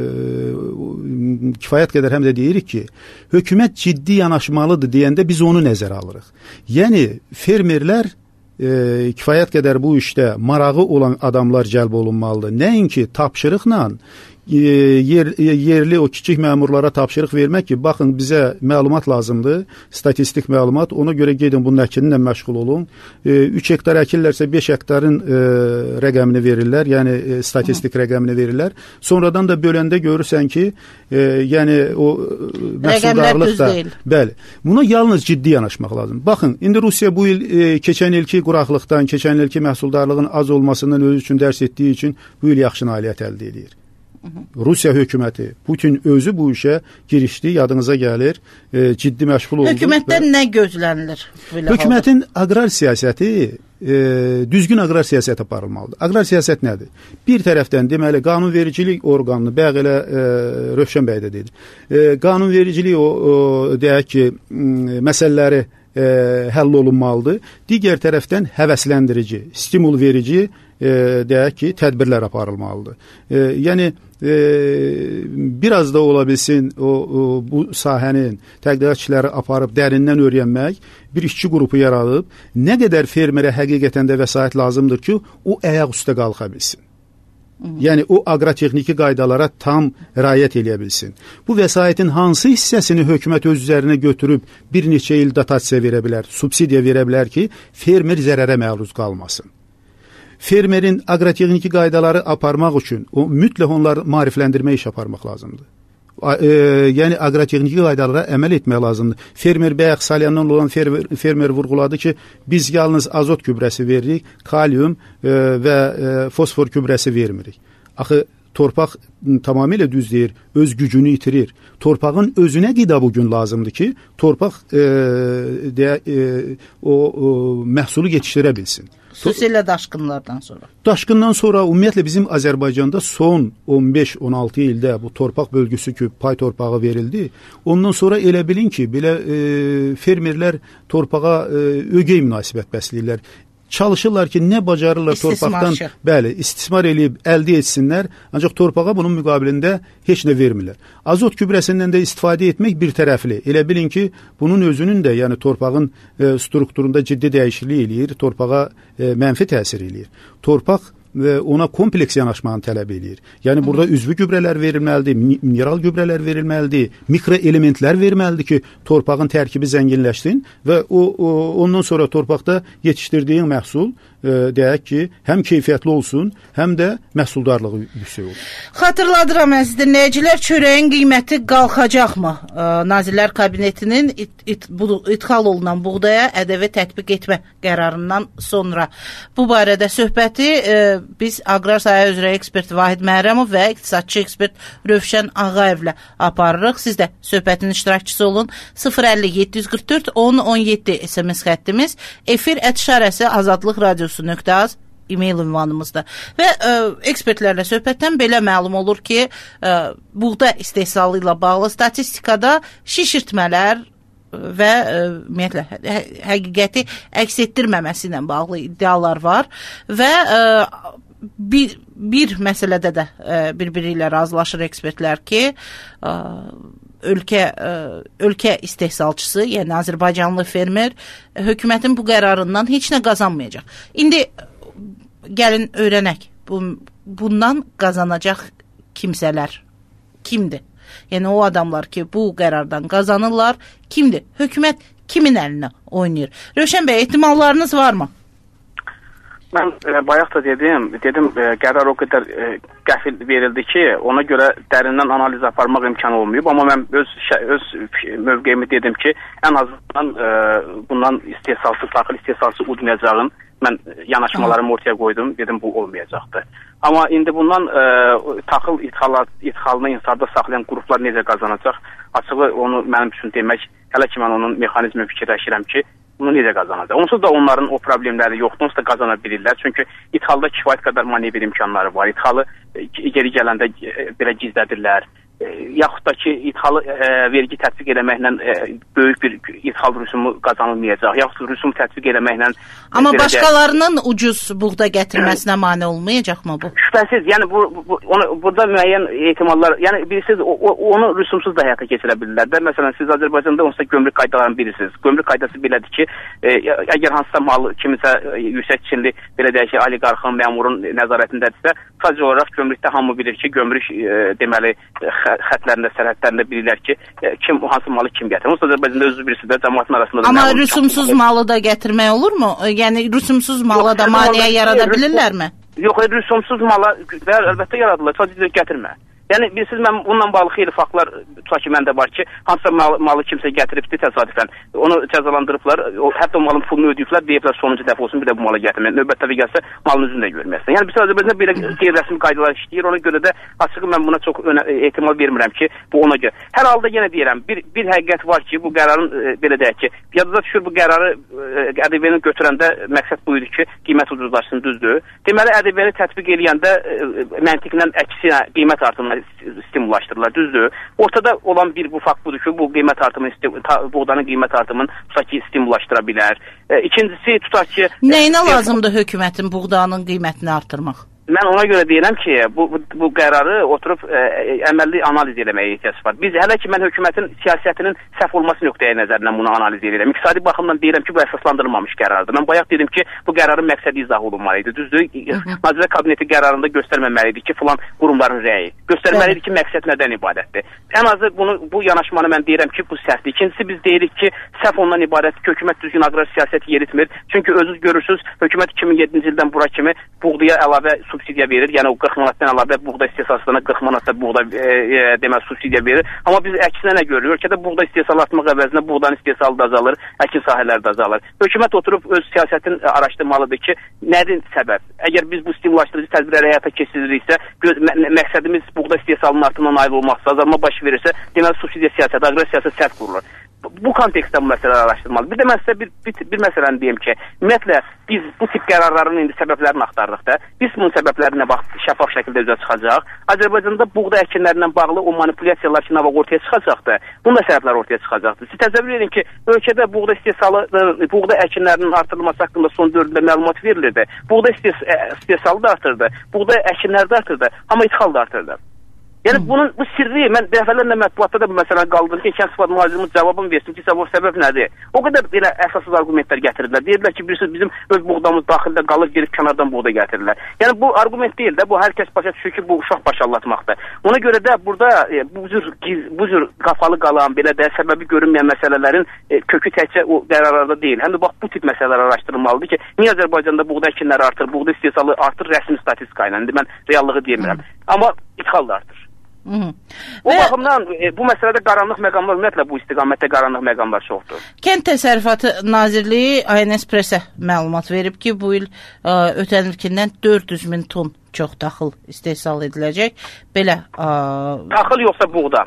kifayət qədər həm də deyirik ki, hökumət ciddi yanaşmalıdır deyəndə biz onu nəzərə alırıq. Yəni fermerlər e, kifayət qədər bu işdə marağı olan adamlar cəlb olunmalıdır. Nəinki tapşırıqla Yer, yerli o kiçik məmurlara tapşırıq vermək ki, baxın bizə məlumat lazımdır, statistik məlumat, ona görə gedin bunun əkininlə məşğul olun. üç hektar əkirlərsə beş hektarın e, rəqəmini verirlər, yəni e, statistik Hı. rəqəmini verirlər. Sonradan da böləndə görürsən ki, e, yəni o məhsuldarlıq da, bəli, buna yalnız ciddi yanaşmaq lazım. Baxın, indi Rusiya bu il e, keçən ilki quraqlıqdan, keçən ilki məhsuldarlığın az olmasından özü üçün dərs etdiyi üçün bu il yaxşı nailiyyət əldə edir. Rusiya hökuməti, Putin özü bu işə girişdi, yadınıza gəlir, e, ciddi məşğul oldu. Hökumətdən və... nə gözlənilir? Hökumətin aqrar siyasəti, e, düzgün aqrar siyasət aparılmalıdır. Aqrar siyasət nədir? Bir tərəfdən deməli qanunvericilik orqanını, bəğ elə e, Rövşən bəy də dedi, e, qanunvericilik o, o deyək ki, məsələləri e, həll olunmalıdır. Digər tərəfdən həvəsləndirici, stimul verici e, deyək ki, tədbirlər aparılmalıdır. E, yəni e, biraz da ola bilsin o, o bu sahənin tədqiqatçıları aparıb dərindən öyrənmək, bir işçi qrupu yaradıb, nə qədər fermerə həqiqətən də vəsait lazımdır ki, o ayaq üstə qalxa bilsin. Yəni o aqrotexniki qaydalara tam riayət edə bilsin. Bu vəsaitin hansı hissəsini hökumət öz üzərinə götürüb bir neçə il dotasiya verə bilər, subsidiya verə bilər ki, fermer zərərə məruz qalmasın. Fermerin aqrotexniki qaydaları aparmaq üçün o mütləq onları maarifləndirmə iş aparmaq lazımdır. e, yəni aqrotexniki qaydalara əməl etmək lazımdır. Fermer bayaq Salyandan olan fermer, fermer vurğuladı ki, biz yalnız azot gübrəsi veririk, kalium e, və e, fosfor gübrəsi vermirik. Axı torpaq tamamilə düz deyir, öz gücünü itirir. Torpağın özünə qida bugün lazımdır ki, torpaq e, deyə, e, o, o məhsulu yetişdirə bilsin. Xüsusilə daşqınlardan sonra. Daşqından sonra ümumiyyətlə bizim Azərbaycanda son on beş on altı ildə bu torpaq bölgüsü ki, pay torpağı verildi. Ondan sonra elə bilin ki, belə e, fermerlər torpağa e, ögey münasibət bəsləyirlər. Çalışırlar ki, nə bacarırlar torpaqdan, bəli, istismar eləyib əldə etsinlər, ancaq torpağa bunun müqabilində heç nə vermirlər. Azot gübrəsindən də istifadə etmək bir tərəfli. Elə bilin ki, bunun özünün də, yəni torpağın e, strukturunda ciddi dəyişiklik eləyir, torpağa e, mənfi təsir eləyir. Torpaq və ona kompleks yanaşmanı tələb eləyir. Yəni burada üzvü gübrələr verilməlidir, mineral gübrələr verilməlidir, mikroelementlər verməlidir ki, torpağın tərkibi zənginləşsin və o, o ondan sonra torpaqda yetişdirdiyin məhsul e, deyək ki, həm keyfiyyətli olsun, həm də məhsuldarlığı yüksək olur. Xatırladıram əziz dinləyicilər, çörəyin qiyməti qalxacaqmı? E, Nazirlər Kabinetinin it, it, bu, ithal olunan buğdaya ƏDV tətbiq etmə qərarından sonra bu barədə söhbəti e, biz aqrar sahə üzrə ekspert Vahid Məhrəmov və iqtisadçı ekspert Rövşən Ağayevlə aparırıq. Siz də söhbətin iştirakçısı olun. sıfır əlli yeddi yüz qırx dörd on on yeddi S M S xəttimiz, efir ət işarəsi azadlıq radiosu nöqtə az e-mail ünvanımızda. Və ə, ekspertlərlə söhbətdən belə məlum olur ki, ə, buğda istehsalı ilə bağlı statistikada şişirtmələr və ə, ümumiyyətlə hə, həqiqəti əks etdirməməsi ilə bağlı iddialar var və ə, bir, bir məsələdə də ə, bir-biri ilə razılaşır ekspertlər ki, ə, ölkə ə, ölkə istehsalçısı, yəni Azərbaycanlı fermer hökumətin bu qərarından heç nə qazanmayacaq. İndi gəlin öyrənək, bu, bundan qazanacaq kimsələr kimdir? Yəni o adamlar ki, bu qərardan qazanırlar, kimdir? Hökumət kimin əlinə oynayır? Rövşən bəy, ehtimallarınız varmı? Mən e, bayaq da dedim, dedim e, qərar o qədər e, qəfil verildi ki, ona görə dərindən analiz aparmaq imkanı olmayıb. Amma mən öz öz mövqeyimi dedim ki, ən azından e, bundan istehsalsız, daxil istehsalsız udmayacağın mən yanaşmalarımı ortaya qoydum, dedim bu olmayacaqdır. Amma indi bundan e, taxıl ithal, ithalını insarda saxlayan qruplar necə qazanacaq? Açığı onu mənim üçün demək, hələ ki mən onun mexanizmi fikirləşirəm ki, bunu necə qazanacaq? Onsuz da onların o problemləri yoxdur, onsuz da qazana bilirlər. Çünki ithalda kifayət qədər manevr imkanları var. İthalı geri gələndə belə gizlədirlər. E, yaxud da ki, ithalı e, vergi tətbiq eləməklə e, böyük bir ithal rüsumu qazanılmayacaq. Yaxud rüsum tətbiq eləməklə... Amma başqalarının ucuz buğda gətirməsinə mane olmayacaqmı bu? Şübhəsiz. Yəni bu, bu onu, burada müəyyən ehtimallar, yəni bilirsiniz, o, o, onu rüsumsuz da həyata keçirə bilirlər də. Məsələn, siz Azərbaycanda onsuz da gömrük qaydalarını bilirsiniz. Gömrük qaydası belədir ki, e, əgər hansısa mal kimisə e, yüksək çinli, belə deyək ki, oliqarxın, məmurun nəzarətindədirsə, sadəcə olaraq gömrükdə hamı bilir ki, gömrük e, deməli xətlərində, sərhədlərində bilirlər ki, kim hansı malı kim gətirir. Onsuz Azərbaycanda özü birisi də cəmaatın arasında da... Amma rüsumsuz malı da gətirmək olurmu? Yəni rüsumsuz mala da maneə yarada bilirlərmi? Yox, rüsumsuz mala əlbəttə yaradılır, sadəcə gətirmə. Yəni bilirsiniz, mən bununla bağlı xeyli faktlar tutaq ki, məndə var ki, hansısa malı, malı kimsə gətiribdi təsadüfən, onu cəzalandırıblar, o, hətta o malın pulunu ödəyiblər, deyiblər sonuncu dəfə olsun bir də bu malı gətirmək. Növbətdə bir gəlsə malın üzünü də görməyəsən. Yəni biz Azərbaycanda belə qeyri-rəsmi qaydalar işləyir, ona görə də açığı mən buna çox önə, ehtimal vermirəm ki, bu ona görə. Hər halda yenə deyirəm, bir, bir həqiqət var ki, bu qərarın e, belə deyək ki, yadınıza düşür bu qərarı e, ƏDV-ni götürəndə məqsəd buydu ki, qiymət ucuzlaşsın, düzdür. Deməli ƏDV-ni tətbiq eləyəndə e, məntiqlə əksinə qiymət artımına stimullaşdırırlar, düzdür. Ortada olan bir bu fakt budur ki, bu qiymət artımı, buğdanın qiymət artımını tutaq ki, stimullaşdıra bilər. E, ikincisi, tutaq ki... Nəyinə e, lazımdır hökumətin buğdanın qiymətini artırmaq? Mən ona görə deyirəm ki, bu, bu, bu qərarı oturub e, əməlli analiz eləməyə ehtiyac var. Biz hələ ki, mən hökumətin siyasətinin səhv olması nöqteyi nəzərindən bunu analiz edirəm. İqtisadi baxımdan deyirəm ki, bu əsaslandırılmamış qərardır. Mən bayaq dedim ki, bu qərarın məqsədi izah olunmalıydı. Düzdür, Nazirlər Kabineti qərarında göstərməməliydi ki, filan qurumların rəyi. Göstərməliydi ki, məqsəd nədən ibarətdir. Ən azı bunu, bu yanaşmanı mən deyirəm ki, bu səhvdir. İkincisi, biz deyirik ki, səhv ondan ibarət ki, hökumət düzgün aqrar siyasəti yeritmir. Çünki özünüz görürsünüz, hökumət iki min yeddinci ildən bura kimi buğdaya əlavə subsidiya verir. Yəni o qırx manatdan əlavə buğda istehsalçılarına qırx manatda buğda e, e, deməli subsidiya verir. Amma biz əksinə nə görürük? Ölkədə buğda istehsalı artmaq əvəzinə buğdanın istehsalı da azalır, əkin sahələri də azalır. Hökumət oturub öz siyasətin araşdırmalıdır ki, nədir səbəb? Əgər biz bu stimullaşdırıcı tədbirləri həyata keçiririksə, məqsədimiz buğda istehsalının artımına nail olmaqsa, azalma baş verirsə, deməli subsidiya siyasəti, aqrar siyasət sərt qurulur. Bu kontekstdə bu məsələləri araşdırmalı. Bir də mən sizə bir, bir, bir məsələni deyim ki, ümumiyyətlə biz bu tip qərarların indi səbəblərini axtarırıq da. Biz bunun səbəbləri nə vaxt şəffaf şəkildə üzə çıxacaq. Azərbaycanda buğda əkinlərindən bağlı o manipulyasiyalar ki, nə vaxt ortaya çıxacaqdır. Bunun da səbəbləri ortaya çıxacaqdır. Siz təsəvvür edin ki, ölkədə buğda istehsalı, buğda əkinlərinin artırılması haqqında son dördündə məlumat verilirdi. Buğda istehsalı da artırdı, buğda əkinləri də artırdı, amma ixal da artırdı. Yəni bunun bu sirri mən dəfələrlə mətbuatda da bu məsələni qaldırdım ki, Kənd Təsərrüfatı nazirinin cavabını versin ki, bu səbəb nədir? O qədər belə əsassız arqumentlər gətirirlər. Deyirlər ki, birisi bizim öz buğdamız daxildə qalır, gelib kənardan buğda gətirirlər. Yəni bu arqument deyil də, bu hər kəs başa düşür ki, bu uşaq başallatmaqdır. Ona görə də burada e, bu cür bu cür qapalı qalan, belə də səbəbi görünməyən məsələlərin e, kökü təkcə o qərarlarda deyil. Həm də bax bu tip məsələlər araşdırılmalıdır ki, niyə Azərbaycanda buğda əkinləri artır, buğda istehsalı artır rəsmi statistika ilə. İndi mən reallığı demirəm. Amma ixal da artır. Hı -hı. O və baxımdan e, bu məsələdə qaranlıq məqamlar, ümumiyyətlə bu istiqamətdə qaranlıq məqamlar çoxdur. Kənd Təsərrüfatı Nazirliyi I N S Press-ə məlumat verib ki, bu il ə, ötən ilkindən dörd yüz min ton çox taxıl istehsal ediləcək. Belə ə, taxıl yoxsa buğda?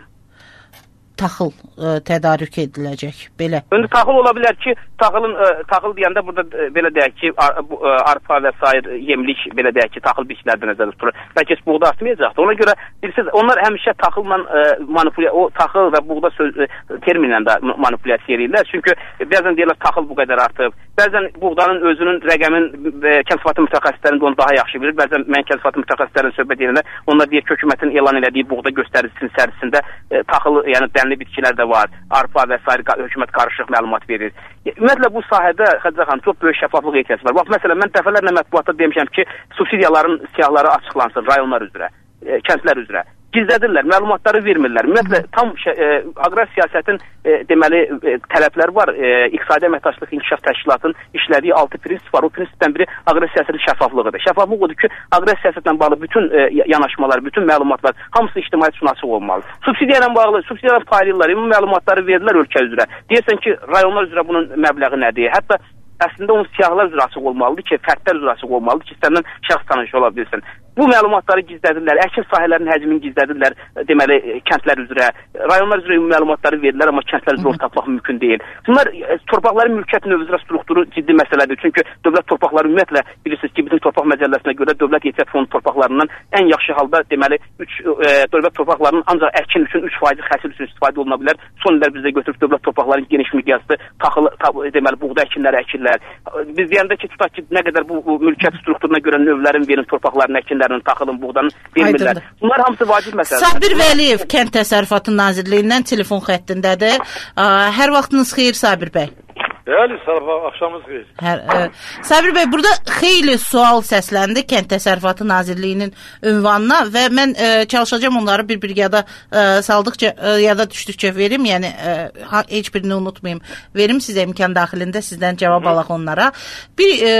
Taxıl ə, tədarük ediləcək. Belə. İndi taxıl ola bilər ki, taxılın ə, taxıl deyəndə burada ə, belə deyək ki, ar, ə, arpa və sair yemlik, belə deyək ki, taxıl bitkilərdə nəzərdə tutulur. Bəlkə heç buğda artmayacaqdır. Ona görə bilirsiniz, onlar həmişə taxılla manipulyasiya, o taxıl və buğda söz ə, terminlə də manipulyasiya edirlər. Çünki bəzən deyirlər taxıl bu qədər artıb. Bəzən buğdanın özünün rəqəmin Kənd Təsərrüfatı mütəxəssislərində onu daha yaxşı bilir. Bəzən mən Kənd Təsərrüfatı mütəxəssislərlə söhbət edəndə onlar deyir ki, hökumətin elan elədiyi buğda göstəricisinin içərisində ə, taxıl, yəni dənli bitkilər də var. Arpa və sair hökumət qarışıq məlumat verir. Ümumiyyətlə bu sahədə Xədicə xanım çox böyük şəffaflıq ehtiyacı var. Bax məsələn mən dəfələrlə mətbuatda demişəm ki, subsidiyaların siyahıları açıqlansın rayonlar üzrə, e, kəndlər üzrə. Gizlədirlər, məlumatları vermirlər. Ümumiyyətlə tam e, aqrar siyasətin e, deməli e, tələbləri var. E, İqtisadi Əməkdaşlıq İnkişaf Təşkilatının işlədiyi altı prinsip var. O prinsipdən biri aqrar siyasətin şəffaflığıdır. Şəffaflıq odur ki, aqrar siyasətlə bağlı bütün e, yanaşmalar, bütün məlumatlar hamısı ictimaiyyət üçün açıq olmalı. Subsidiya ilə bağlı, subsidiyalar paylayırlar, ümumi məlumatları verirlər ölkə üzrə. Deyirsən ki, rayonlar üzrə bunun məbləği nədir? Hətta əslində onun siyahılar üzrə açıq olmalıdır ki, fərdlər üzrə açıq olmalıdır ki, səndən şəxs tanışı ola bilsin. Bu məlumatları gizlədirlər, əkin sahələrinin həcmini gizlədirlər, deməli, kəndlər üzrə, rayonlar üzrə məlumatları verirlər, amma kəndlər üzrə ortaqlıq mümkün deyil. Bunlar torpaqların mülkiyyət növü üzrə strukturu ciddi məsələdir. Çünki dövlət torpaqları ümumiyyətlə, bilirsiniz ki, bütün torpaq məcəlləsinə görə dövlət ehtiyat fondu torpaqlarından ən yaxşı halda, deməli, üç, e, dövlət torpaqlarının ancaq əkin üçün üç faizi həsil üçün istifadə oluna bilər. Son illər bizdə götürüb dövlət torpaqlarının geniş miqyaslı taxılı, deməli, buğda əkinləri əkirlər. Biz deyəndə ki, tutaq ki, nə qədər bu, bu mülkiyyət strukturuna görə növlərin verin torpaqların əkinlər taxılın, buğdanın vermirlər. Bunlar hamısı vacib məsələdir. Sabir Vəliyev Kənd Təsərrüfatı Nazirliyindən telefon xəttindədir. Hər vaxtınız xeyir Sabir bəy. Bəli, sabah axşamınız xeyir. Hər, ə, Sabir bəy, burada xeyli sual səsləndi Kənd Təsərrüfatı Nazirliyinin ünvanına və mən ə, çalışacağam onları bir-bir yada ə, saldıqca, ə, yada düşdükcə verim, yəni ə, heç birini unutmayım. Verim sizə imkan daxilində sizdən cavab Hı. alaq onlara. Bir ə,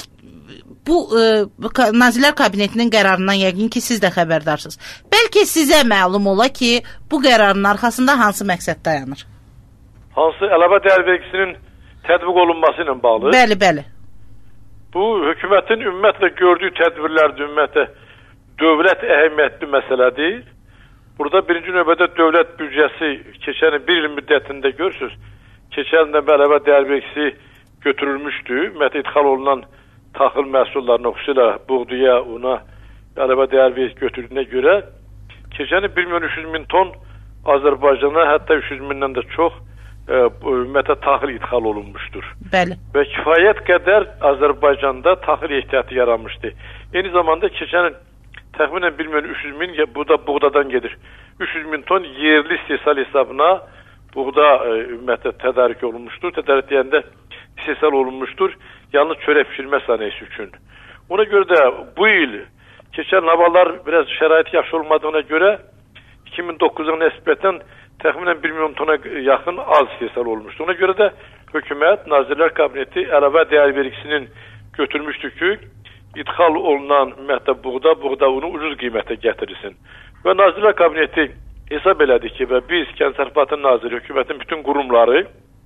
Bu e, Nazirlər Kabinetinin qərarından yəqin ki, siz də xəbərdarsınız. Bəlkə sizə məlum ola ki, bu qərarın arxasında hansı məqsəd dayanır? Hansı əlavə dəyər vergisinin tətbiq olunması ilə bağlı? Bəli, bəli. Bu, hökumətin ümumiyyətlə gördüyü tədbirlərdir, ümumiyyətlə dövlət əhəmiyyətli məsələdir. Burada birinci növbədə dövlət büdcəsi keçən bir il müddətində görürsünüz, keçən ildə əlavə dəyər vergisi götürülmüşdü. Ümumiyyətlə idxal olunan taxıl məhsullarına, xüsusilə buğdaya, una əlavə dəyər vergisi götürdüyünə görə keçən il bir milyon üç yüz min ton Azərbaycana, hətta üç yüz mindən də çox e, ümumiyyətlə taxıl idxal olunmuşdur. Bəli. Və kifayət qədər Azərbaycanda taxıl ehtiyatı yaranmışdı. Eyni zamanda keçən il təxminən bir milyon üç yüz min, bu da buğdadan gedir. üç yüz min ton yerli istehsal hesabına buğda e, ümumiyyətlə tədarik olunmuşdur. Tədarik deyəndə istehsal olunmuşdur. Yalnız çörək pişirmə sənayesi üçün. Ona görə də bu il keçən havalar biraz şərait yaxşı olmadığına görə iki min doqquza nisbətən təxminən bir milyon tona yaxın az istehsal olmuşdur. Ona görə də hökumət, Nazirlər Kabineti əlavə dəyər vergisinin götürmüşdür ki, ithal olunan ümumiyyətlə buğda, buğda unu ucuz qiymətə gətirilsin. Və Nazirlər Kabineti hesab elədi ki, və biz Kənd Təsərrüfatı Naziri, hökumətin bütün qurumları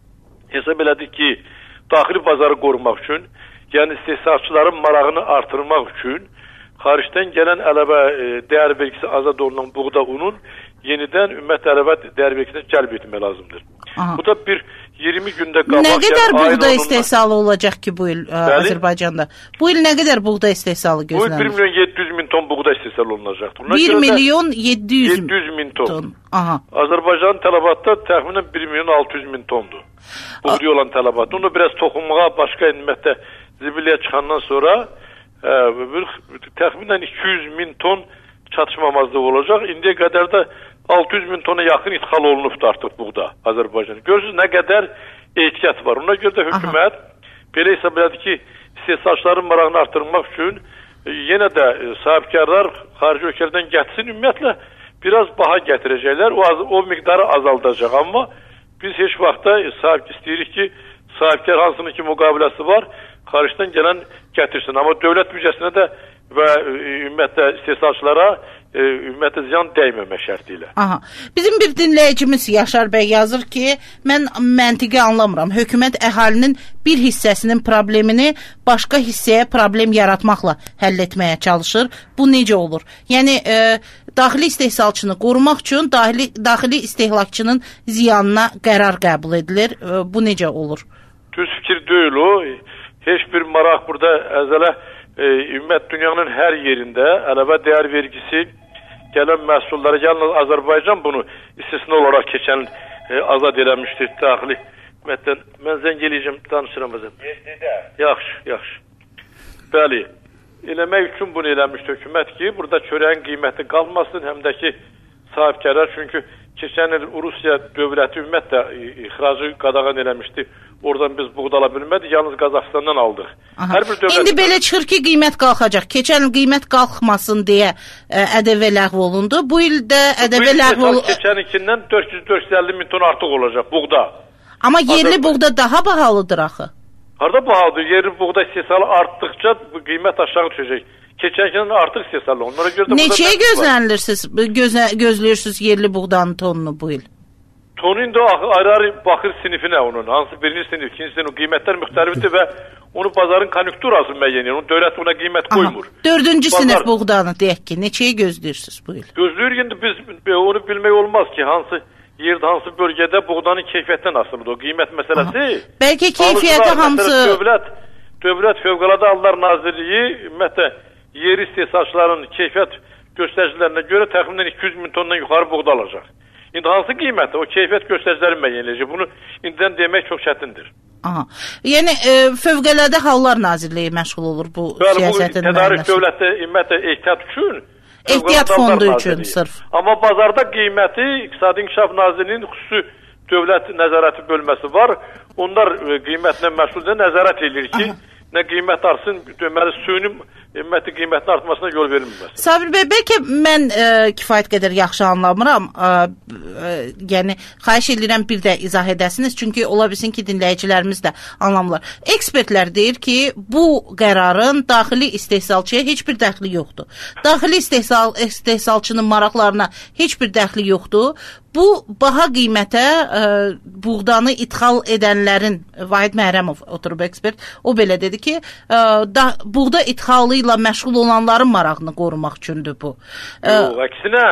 hesab elədi ki, daxili bazarı qorumaq üçün, yəni istehsalçıların marağını artırmaq üçün xaricdən gələn əlavə e, dəyər vergisi azad olunan buğda unun yenidən ümumiyyətlə əlavə dəyər vergisini cəlb etmək lazımdır. Aha. Bu da bir iyirmi gündə qabaq. Nə qədər yəni, buğda istehsalı olacaq ki bu il ə, Azərbaycanda? Bu il nə qədər buğda istehsalı gözlənilir? Bu il bir milyon yeddi yüz min ton buğda istehsal olunacaqdır. bir milyon yeddi yüz min ton. ton. Aha. Azərbaycanın tələbatı təxminən bir milyon altı yüz min tondur. Buğdaya olan tələbatı. Onu biraz toxunmağa, başqa ümumiyyətlə zibilliyə çıxandan sonra ə, bir, təxminən iki yüz min ton çatışmamazlığı olacaq. İndiyə qədər də altı yüz min tona yaxın ithal olunubdur artıq buğda Azərbaycan. Görürsünüz nə qədər ehtiyat var. Ona görə də hökumət Aha. belə hesab elədi ki, istehsalçıların marağını artırmaq üçün e, yenə də e, sahibkarlar xarici ölkələrdən gətirsin, ümumiyyətlə biraz baha gətirəcəklər. O, az, o miqdarı azaldacaq. Amma biz heç vaxtda e, sahib istəyirik ki, sahibkar hansının ki müqaviləsi var, xaricdən gələn gətirsin. Amma dövlət büdcəsinə də və e, ümumiyyətlə istehsalçılara e, ümumiyyətlə ziyan dəyməmə şərti ilə. Aha. Bizim bir dinləyicimiz Yaşar bəy yazır ki, mən məntiqi anlamıram. Hökumət əhalinin bir hissəsinin problemini başqa hissəyə problem yaratmaqla həll etməyə çalışır. Bu necə olur? Yəni e, daxili istehsalçını qorumaq üçün daxili, daxili istehlakçının ziyanına qərar qəbul edilir. E, bu necə olur? Düz fikir deyil o. Heç bir maraq burada əzələ e, ümumiyyət dünyanın hər yerində əlavə dəyər vergisi gələn məhsullara, yalnız Azərbaycan bunu istisna olaraq keçən e, azad eləmişdir daxili. Ümumiyyətlə, mən zəng eləyəcəm, danışıram özüm. Yaxşı, yaxşı. Bəli, eləmək üçün bunu eləmişdir hökumət ki, burada çörəyin qiyməti qalmasın, həm də ki, sahibkarlar, çünki keçən il Rusiya dövləti ümumiyyətlə ixracı qadağan eləmişdi. Oradan biz buğda ala bilmədik, yalnız Qazaxıstandan aldıq. Hər bir dövlət... İndi belə çıxır ki, qiymət qalxacaq. Keçən il qiymət qalxmasın deyə ə, ƏDV ləğv olundu. Bu ildə ƏDV ləğv olundu. Keçən ikindən dörd yüz dörd yüz əlli min ton artıq olacaq buğda. Amma yerli buğda daha bahalıdır axı. Harada bahalıdır? Yerli buğda istehsalı artdıqca bu qiymət aşağı düşəcək. Keçənkindən artıq istehsalı. Onlara görə də neçəyə gözlənirsiniz? Gözə, gözləyirsiniz yerli buğdanın tonunu bu il? Tonu indi ayrı-ayrı baxır sinifinə onun. Hansı birinci sinif, ikinci sinif qiymətlər müxtəlifdir və onu bazarın konjunkturası müəyyən edir. Dövlət buna qiymət qoymur. Aha, dördüncü Bazar... sinif buğdanı deyək ki, neçəyə gözləyirsiniz bu il? Gözləyir indi biz onu bilmək olmaz ki, hansı yerdə, hansı bölgədə buğdanın keyfiyyətdən asılıdır o qiymət məsələsi. Aha. Bəlkə keyfiyyəti hamısı... Dövlət, dövlət Fövqəladə Hallar Nazirliyi ümumiyyətlə yeri istehsalçıların keyfiyyət göstəricilərinə görə təxminən iki yüz min tondan yuxarı buğda alacaq. İndi hansı qiymətdə o keyfiyyət göstəriciləri müəyyən edəcək. Bunu indidən demək çox çətindir. Aha. Yəni e, Fövqəladə Hallar Nazirliyi məşğul olur bu Bəli, siyasətin müəyyənləşdirməsi. Tədarük dövlətdə ümumiyyətlə ehtiyat üçün, ehtiyat fondu üçün sırf. Amma bazarda qiyməti İqtisadi İnkişaf Nazirliyinin xüsusi dövlət nəzarəti bölməsi var. Onlar e, qiymətlə məşğul nəzarət edir ki, Aha. nə qiymət artsın, deməli suyunun ümumiyyətli qiymətin artmasına yol verilməz. Sabir bəy, bəlkə mən e, kifayət qədər yaxşı anlamıram. E, e, yəni xahiş edirəm bir də izah edəsiniz, çünki ola bilsin ki, dinləyicilərimiz də anlamırlar. Ekspertlər deyir ki, bu qərarın daxili istehsalçıya heç bir dəxli yoxdur. Daxili istehsal istehsalçının maraqlarına heç bir dəxli yoxdur. Bu baha qiymətə e, buğdanı ithal edənlərin, Vahid Məhrəmov oturub ekspert, o belə dedi ki, e, da, buğda ithalı ilə məşğul olanların marağını qorumaq üçündür bu. E, Yox, əksinə,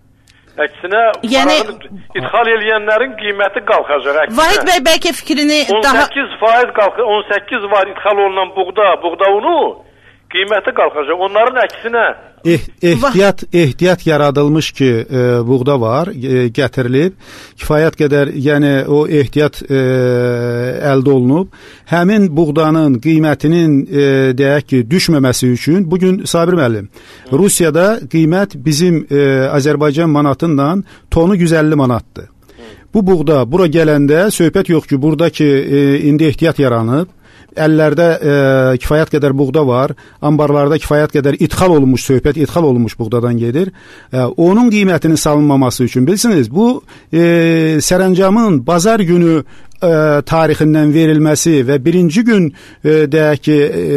əksinə yəni, ithal edənlərin qiyməti qalxacaq. Əksinə. Vahid bəy bəlkə fikrini on səkkiz faiz daha... qalxır, on səkkiz var ithal olunan buğda, buğda unu qiyməti qalxacaq. Onların əksinə Eh, ehtiyat ehtiyat yaradılmış ki, e, buğda var, e, gətirilib, kifayət qədər, yəni o ehtiyat e, əldə olunub. Həmin buğdanın qiymətinin e, deyək ki, düşməməsi üçün bu gün Sabir müəllim, Rusiyada qiymət bizim e, Azərbaycan manatından tonu yüz əlli manatdır. Bu buğda bura gələndə söhbət yox ki, buradakı e, indi ehtiyat yaranıb. Əllərdə e, kifayət qədər buğda var, ambarlarda kifayət qədər ithal olunmuş, söhbət ithal olunmuş buğdadan gedir. E, onun qiymətinin salınmaması üçün bilirsiniz, bu e, sərəncamın bazar günü e, tarixindən verilməsi və birinci gün e, deyək ki e,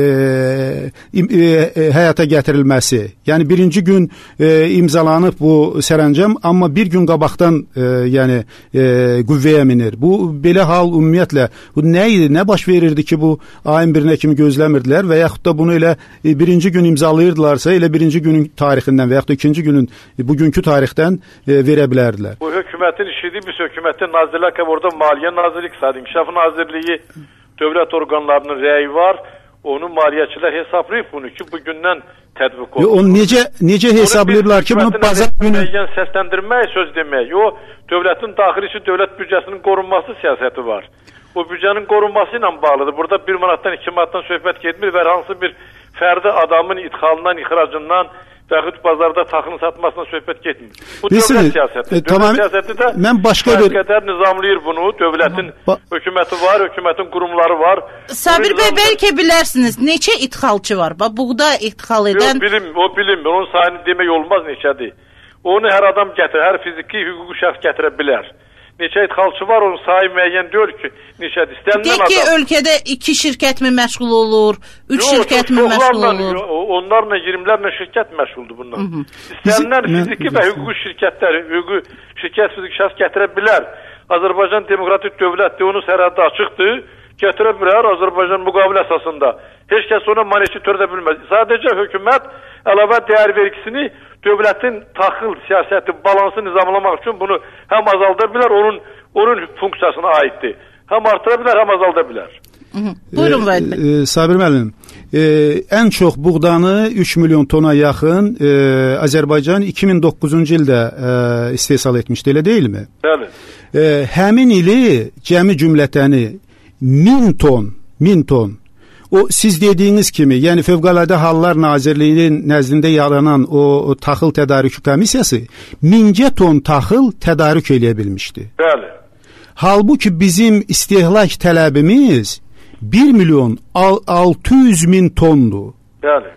e, e, həyata gətirilməsi, yəni birinci gün e, imzalanıb bu sərəncam, amma bir gün qabaqdan e, yəni e, qüvvəyə minir. Bu belə hal ümumiyyətlə bu nə idi, nə baş verirdi ki, bu ayın birinə kimi gözləmirdilər və yaxud da bunu elə e, birinci gün imzalayırdılarsa, elə birinci günün tarixindən və yaxud da ikinci günün e, bugünkü tarixdən e, verə bilərdilər. Bu hökumətin işidir, biz hökumətin Nazirlər Kabinetində Maliyyə Nazirliyi, İqtisadi İnkişaf Nazirliyi, dövlət orqanlarının rəyi var. Onun maliyyəçilər hesablayıb bunu ki, bugündən tətbiq olunur. Onu necə necə hesablayıblar ki, bunu bazar günü səsləndirmək, söz demək. O dövlətin daxili işi, dövlət büdcəsinin qorunması siyasəti var. O büdcənin qorunması ilə bağlıdır. Burada bir manatdan, iki manatdan söhbət getmir və hansı bir fərdi adamın idxalından, ixracından və yaxud bazarda taxılın satmasına söhbət getmir. Bu Bilsiniz, dövlət siyasəti. E, dövlət tamam, siyasəti də mən başqa bir qədər nizamlayır bunu. Dövlətin ba hökuməti var, hökumətin qurumları var. Sabir bəy, bəlkə bilərsiniz, neçə idxalçı var? Bax, buğda idxal edən... Yox, bilim, o bilinmir. Onun sayını demək olmaz neçədir. Onu hər adam gətirir, hər fiziki, hüquqi şəxs gətirə bilər. Neçə idxalçı var, onun sayı müəyyən deyil ki, neçədir. İstənilən adam... Deyək ki, ölkədə iki şirkət mi məşğul olur, üç Yo, şirkət mi məşğul olur? Onlarla, iyirmilərlə şirkət məşğuldur bundan. İstənilən fiziki və hüquqi şirkətlər, hüquqi şirkət fiziki şəxs gətirə bilər. Azərbaycan demokratik dövlətdir, onun sərhədi açıqdır, gətirə bilər Azərbaycan müqavilə əsasında. Heç kəs ona maneçi törədə bilməz. Sadəcə hökumət əlavə dəyər vergisini dövlətin taxıl siyasəti balansını nizamlamaq üçün bunu həm azalda bilər, onun onun funksiyasına aiddir. Həm artıra bilər, həm azalda bilər. Hı -hı. Buyurun Vahid bəy. E, e, Sabir müəllim, e, ən çox buğdanı üç milyon tona yaxın e, Azərbaycan iki min doqquzuncu ildə e, istehsal etmişdi, elə deyilmi? Bəli. E, həmin ili cəmi cümlətəni min ton, min ton. O siz dediyiniz kimi, yəni Fövqəladə Hallar Nazirliyinin nəzdində yaranan o, o taxıl tədarükü komissiyası mingə ton taxıl tədarük eləyə bilmişdi. Bəli. Halbuki bizim istehlak tələbimiz bir milyon altı yüz min tondur. Bəli.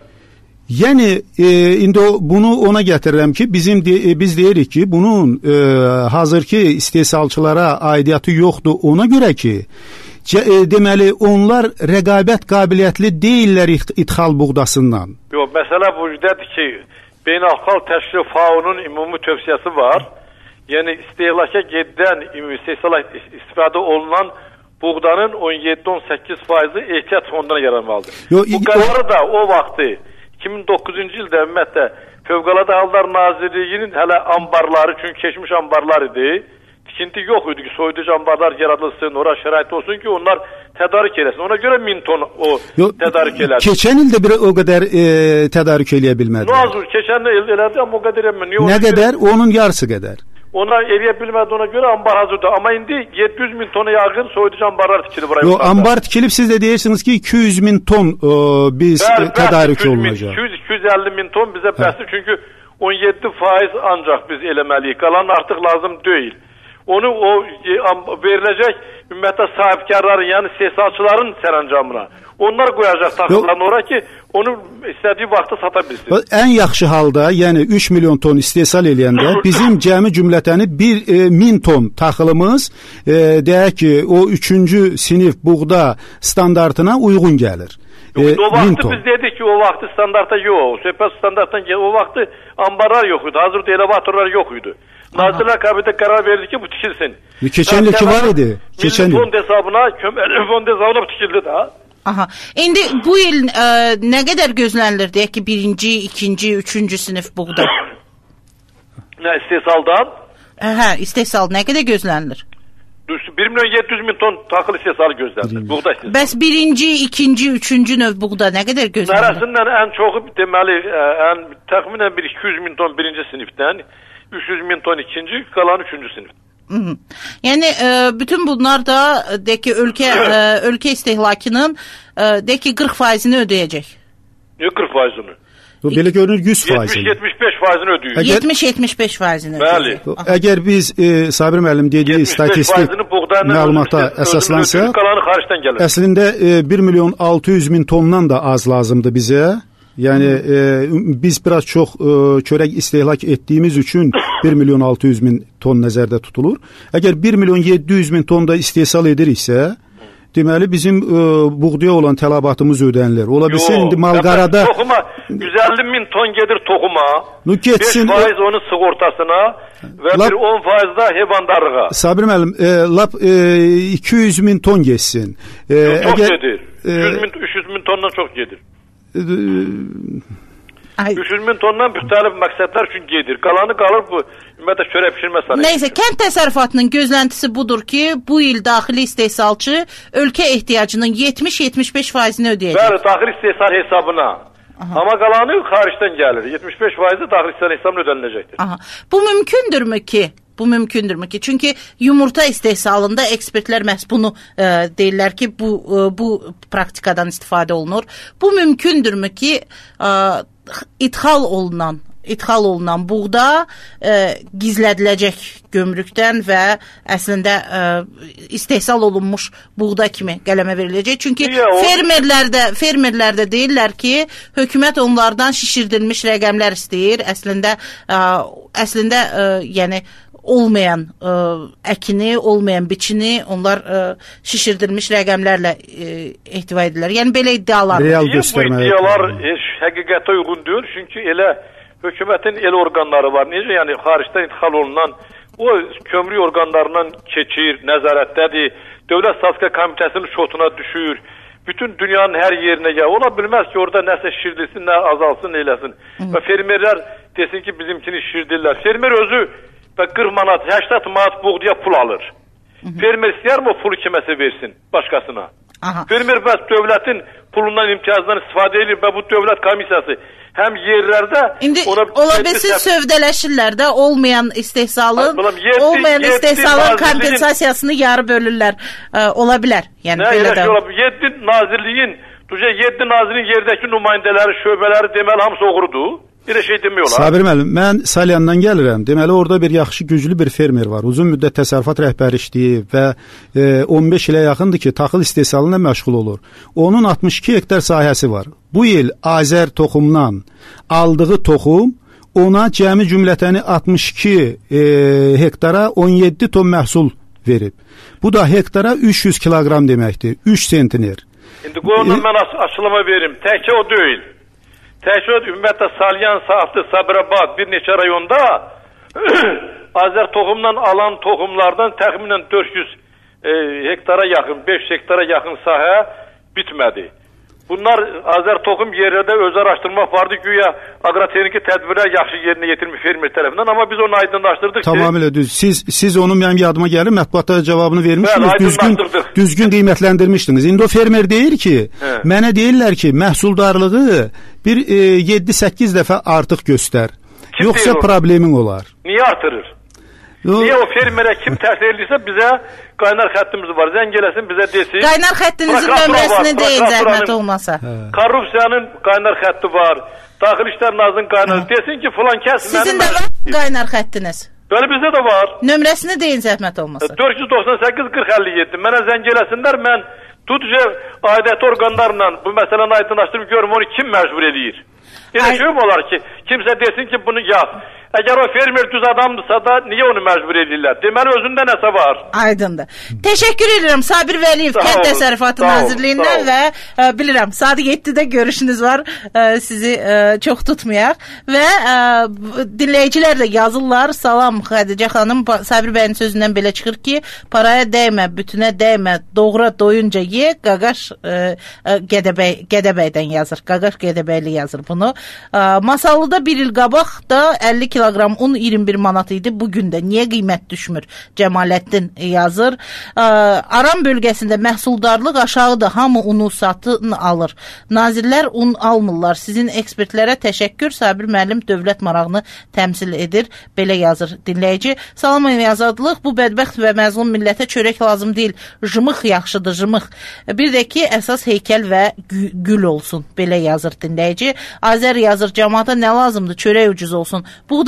Yəni e, indi o, bunu ona gətirirəm ki, bizim de, e, biz deyirik ki, bunun e, hazırki istehsalçılara aidiyyatı yoxdur, ona görə ki, C e, deməli, onlar rəqabət qabiliyyətli deyillər idxal buğdasından. Yox, məsələ bu cürdədir ki, Beynəlxalq Təşkil F A O-nun ümumi tövsiyəsi var. Yəni, istehlaka gedən, istehsala istifadə olunan buğdanın on yeddi on səkkiz faizi ehtiyat fonduna yaranmalıdır. Yo, bu qərarı da o vaxtı iki min doqquzuncu ildə ümumiyyətlə Fövqəladə Hallar Nazirliyinin hələ ambarları, çünki keçmiş ambarlar idi. Tikinti yox idi ki, soyuducu ambarlar yaradılsın, ora şərait olsun ki, onlar tədarik eləsin. Ona görə min ton o Yo, tədarik elədi. Keçən ildə bir o qədər e, tədarik eləyə bilmədi. Nazır, keçən il elədi, amma o qədər eləmə. Nə qədər? Ki, onun yarısı qədər. Ona eləyə bilmədi, ona görə ambar hazırdır. Amma indi yeddi yüz min tona yaxın soyuducu ambarlar tikilib buraya. Yo, ambar tikilib, siz də deyirsiniz ki, iki yüz min ton o, biz Bəli, tədarik olunacaq. iki yüz iki yüz əlli min ton bizə bəsdir, çünki on yeddi faiz ancaq biz eləməliyik. Qalan artıq lazım deyil. Onu o veriləcək ümumiyyətlə sahibkarların, yəni istehsalçıların sərəncamına. Onlar qoyacaq taxıllarını ora ki, onu istədiyi vaxtda sata bilsin. Ən yaxşı halda, yəni üç milyon ton istehsal eləyəndə bizim cəmi cümlətəni bir e, min ton taxılımız e, deyək ki, o üçüncü sinif buğda standartına uyğun gəlir. Yox, e, o vaxtı biz dedik ki, o vaxtı standarta yox. Söhbət standartdan gəlir. O vaxtı ambarlar yox idi. Hazırda elevatorlar yox idi. Nazirlər Kabineti qərar verdi ki, bu tikilsin. Keçən ilki var idi. Keçən il fond hesabına, kömərli fond hesabına bu tikildi də. Aha. İndi bu il ə, nə qədər gözlənilir deyək ki, birinci, ikinci, üçüncü sinif buğda? Nə istehsaldan? Hə, istehsal nə qədər gözlənilir? bir milyon yeddi yüz min ton taxıl istehsalı gözlənilir. Buğda istehsalı. Bəs birinci, ikinci, üçüncü növ buğda nə qədər gözlənilir? Nərəsindən ən çoxu deməli, ən təxminən bir iki yüz min ton birinci sinifdən, üç yüz min ton ikinci, qalan üçüncü sinif. Hı -hı. Yəni e, bütün bunlar da deyək ki, ölkə e, ölkə istehlakının e, deyək ki, qırx faizini ödəyəcək. Niyə qırx faizini? Bu belə görünür yüz faizini. yetmiş yetmiş beş faizini ödəyir. yetmiş yetmiş beş faizini ödəyir. Bəli. Əgər biz e, Sabir müəllim dediyi statistik məlumata əsaslansa, qalanı xaricdən gəlir. Əslində e, bir milyon altı yüz min tondan da az lazımdır bizə. Yəni e, biz biraz çox e, çörək istehlak etdiyimiz üçün bir milyon altı yüz min ton nəzərdə tutulur. Əgər bir milyon yeddi yüz min ton da istehsal ediriksə, deməli bizim e, buğdaya olan tələbatımız ödənilir. Ola bilsin indi malqarada toxuma yüz əlli min ton gedir toxuma. No getsin, beş faiz onun sığortasına və lap, bir on faiz da heyvandarlığa. Sabir müəllim, e, lap e, iki yüz min ton getsin. E, Yox, çox əgər, gedir. E, üç yüz min, üç yüz min tondan çox gedir. E, üç yüz min tondan müxtəlif məqsədlər üçün gedir. Qalanı qalır bu ümumiyyətlə çörək bişirmə sənəti. Nəysə, kənd təsərrüfatının gözləntisi budur ki, bu il daxili istehsalçı ölkə ehtiyacının yetmiş yetmiş beş faizini ödəyəcək. Bəli, daxili istehsal hesabına. Aha. Amma qalanı xaricdən gəlir. yetmiş beş faizi daxili istehsal hesabına ödəniləcəkdir. Aha. Bu mümkündürmü ki? Bu mümkündürmü ki? Çünki yumurta istehsalında ekspertlər məhz bunu e, deyirlər ki, bu e, bu praktikadan istifadə olunur. Bu mümkündürmü ki, e, ithal olunan ithal olunan buğda e, gizlədiləcək gömrükdən və əslində e, istehsal olunmuş buğda kimi qələmə veriləcək. Çünki ya, o... fermerlər də fermerlər də deyirlər ki, hökumət onlardan şişirdilmiş rəqəmlər istəyir. Əslində e, əslində e, yəni olmayan e, əkini, olmayan biçini onlar e, şişirdilmiş rəqəmlərlə e, ehtiva edirlər. Yəni belə iddialar. Real göstərmə. Bu iddialar heç həqiqətə uyğun deyil. Çünki elə hökumətin el orqanları var. Necə yəni xaricdən ithal olunan o kömrük orqanlarından keçir, nəzarətdədir. Dövlət Statistika Komitəsinin şotuna düşür. Bütün dünyanın hər yerinə gəlir. Ola bilməz ki, orada nəsə şişirdilsin, nə azalsın, eləsin. Hı. Və fermerlər desin ki, bizimkini şişirdirlər. Fermer özü qırx manat, səksən manat buğdaya pul alır. Hı. Fermer istəyər mi o pulu kiməsə versin, başqasına? Aha. Fermer bəs dövlətin pulundan, imtiyazdan istifadə edir və bu dövlət komissiyası həm yerlərdə İndi ona ola bilsin sövdələşirlər də olmayan istehsalın, yedi, olmayan yedi, istehsalın kompensasiyasını yarı bölürlər. Ə, ola bilər. Yəni nə, belə də. yeddi nazirliyin, yeddi nazirliyin yerdəki nümayəndələri, şöbələri deməli hamısı oğrudur. Elə şey demiyorlar. Sabir müəllim, mən Salyandan gəlirəm. Deməli orada bir yaxşı, güclü bir fermer var. Uzun müddət təsərrüfat rəhbəri işləyib və e, on beş ilə yaxındır ki, taxıl istehsalına məşğul olur. Onun altmış iki hektar sahəsi var. Bu il Azər toxumdan aldığı toxum ona cəmi cümlətəni altmış iki e, hektara on yeddi ton məhsul verib. Bu da hektara üç yüz kiloqram deməkdir. üç sentiner. İndi qoyunla e, mən açıqlama verim. Təkcə o deyil. Təşkil ümumiyyətlə Salyan, Saftı, Sabirabad bir neçə rayonda Azər toxumdan alan toxumlardan təxminən dörd yüz e, hektara yaxın, beş yüz hektara yaxın sahə bitmədi. Bunlar Azər toxum yerlərdə öz araşdırma vardı, güya aqrotexniki tədbirlər yaxşı yerinə yetirilmiş fermer tərəfindən, amma biz onu aydınlaşdırdıq ki... Tamamilə düz. Siz, siz onun mənim yadıma gəlir, mətbuatda cavabını vermişsiniz, Bəli, düzgün, düzgün qiymətləndirmişdiniz. İndi o fermer deyir ki, Hə. mənə deyirlər ki, məhsuldarlığı bir e, yeddi səkkiz dəfə artıq göstər. Kim Yoxsa problemin olar. Niyə artırır? Yo. Niyə o fermerə kim təsir edirsə bizə qaynar xəttimiz var. Zəng eləsin bizə desin. Qaynar xəttinizin nömrəsini deyin zəhmət olmasa. Hə. Korrupsiyanın qaynar xətti var. Daxili İşlər Nazirinin qaynar. Hə. Desin ki filan kəs Sizin mənim... də var qaynar xəttiniz? Bəli, bizdə də var. Nömrəsini deyin zəhmət olmasa. dörd yüz doxsan səkkiz qırx əlli yeddi. Mənə zəng eləsinlər, mən tutca aidiyyəti orqanlarla bu məsələni aydınlaşdırıb görüm onu kim məcbur edir. Elə şey mi olar ki, kimsə desin ki bunu yaz. Əgər o fermer düz adamdırsa da niyə onu məcbur edirlər? Deməli özündə nəsə var. Aydındır. Təşəkkür edirəm Sabir Vəliyev Kənd Təsərrüfatı Nazirliyindən və ə, bilirəm saat yeddidə görüşünüz var. Ə, sizi ə, çox tutmayaq və ə, dinləyicilər də yazırlar. Salam Xədicə xanım, Sabir bəyin sözündən belə çıxır ki, paraya dəymə, bütünə dəymə, doğra doyunca ye, Qaqaş ə, ə, Gədəbəy Gədəbəydən yazır. Qaqaş Gədəbəyli yazır bunu. Ə, Masallıda bir il qabaq da əlli kiloqram un iyirmi bir manat idi. Bugün də niyə qiymət düşmür? Cəmaləddin yazır. Ə, Aran bölgəsində məhsuldarlıq aşağıdır. Hamı unu satın alır. Nazirlər un almırlar. Sizin ekspertlərə təşəkkür. Sabir müəllim dövlət marağını təmsil edir. Belə yazır dinləyici. Salam yazadlıq. Bu bədbəxt və məzlum millətə çörək lazım deyil. Jımıq yaxşıdır, jımıq. Bir də ki, əsas heykəl və gül olsun. Belə yazır dinləyici. Azər yazır, cəmaata nə lazımdır? Çörək ucuz olsun. Buğda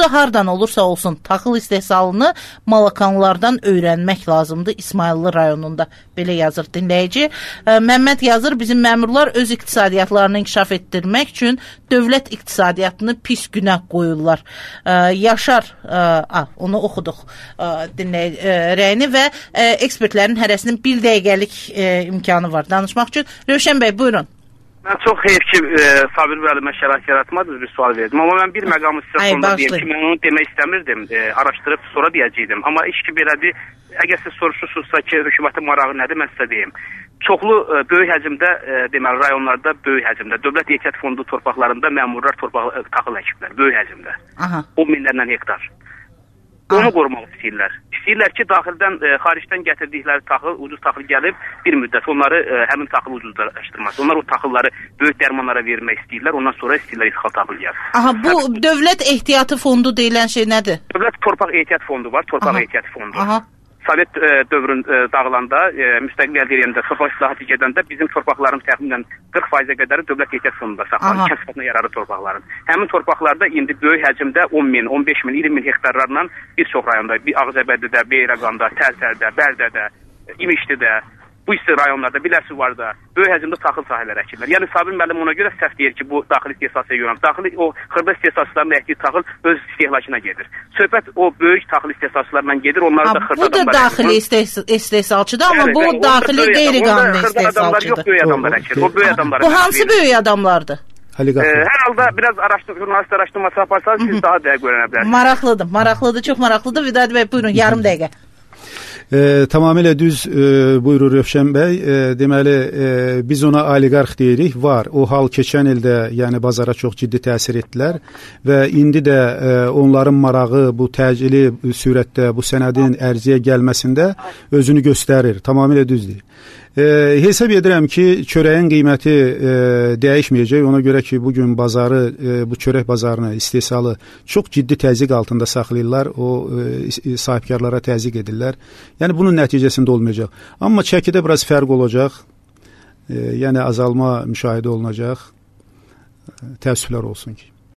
Burada hardan olursa olsun taxıl istehsalını Malakanlardan öyrənmək lazımdır İsmayıllı rayonunda. Belə yazır dinləyici. Məmməd yazır, bizim məmurlar öz iqtisadiyyatlarını inkişaf etdirmək üçün dövlət iqtisadiyyatını pis günə qoyurlar. Yaşar, a, onu oxuduq dinləyici rəyini və ekspertlərin hərəsinin bir dəqiqəlik imkanı var danışmaq üçün. Rövşən bəy, buyurun. Mən çox xeyir ki, e, Sabir müəllimə şərait yaratmadınız, bir sual verdim. Amma mən bir məqamı sizə sonunda deyim ki, mən onu demək istəmirdim, e, araşdırıb sonra deyəcəkdim. Amma iş ki belədir, əgər siz soruşursunuzsa ki, hökumətin marağı nədir, mən sizə deyim. Çoxlu e, böyük həcmdə, e, deməli, rayonlarda böyük həcmdə, dövlət ehtiyat fondu torpaqlarında məmurlar torpaq e, taxıl əkiblər, böyük həcmdə. Aha. on minlərlə hektar. Onu qorumaq istəyirlər. İstəyirlər ki, daxildən, e, xaricdən gətirdikləri taxıl, ucuz taxıl gəlib bir müddət onları e, həmin taxılı ucuzlaşdırmaz. Onlar o taxılları böyük dərmanlara vermək istəyirlər, ondan sonra istəyirlər ixal taxıl gəlir. Aha, bu Həmin... dövlət ehtiyatı fondu deyilən şey nədir? Dövlət torpaq ehtiyat fondu var, torpaq Aha. ehtiyat fondu. Aha. Sovet e, dövrün e, dağılanda, e, müstəqil əldə edəndə, torpaq islahatı gedəndə bizim torpaqların təxminən qırx faizə qədəri dövlət ehtiyat fondunda saxlanır, kəsbətlə yararlı torpaqların. Həmin torpaqlarda indi böyük həcmdə on min, on beş min, iyirmi min hektarlarla bir çox rayonda, bir Ağcabədidə, Beyləqanda, Tərsərdə, Bərdədə, İmişlidə, bu isti rayonlarda, Biləsuvarda böyük həcmdə taxıl sahələri əkirlər. Yəni Sabir müəllim ona görə səhv deyir ki, bu daxili istehsalçıya görə. Daxili o xırda istehsalçıların əkdiyi taxıl öz istehlakına gedir. Söhbət o böyük taxıl istehsalçılarla gedir, onları ha, da xırda adamlar. Bu da daxili istehsalçıdır, amma yəni, bu daxili qeyri-qanuni istehsalçıdır. Yox, böyük adamlar əkir. O böyük adamlar. Bu hansı böyük adamlardır? Ee, hər halda biraz araşdır, jurnalist araşdırması yaparsanız siz daha dəqiq öyrənə bilərsiniz. Maraqlıdır, maraqlıdır, çox maraqlıdır. Vidadi bəy, buyurun, yarım dəqiqə. E, tamamilə düz e, buyurur Rövşən bəy. E, deməli e, biz ona oliqarx deyirik. Var. O hal keçən ildə, yəni bazara çox ciddi təsir etdilər və indi də e, onların marağı bu təcili sürətdə bu sənədin ərziyə gəlməsində özünü göstərir. Tamamilə düzdür. E, hesab edirəm ki, çörəyin qiyməti e, dəyişməyəcək. Ona görə ki, bu gün bazarı, e, bu çörək bazarını, istehsalı çox ciddi təzyiq altında saxlayırlar. O e, sahibkarlara təzyiq edirlər. Yəni bunun nəticəsində olmayacaq. Amma çəkidə biraz fərq olacaq. E, yəni azalma müşahidə olunacaq. Təəssüflər olsun ki.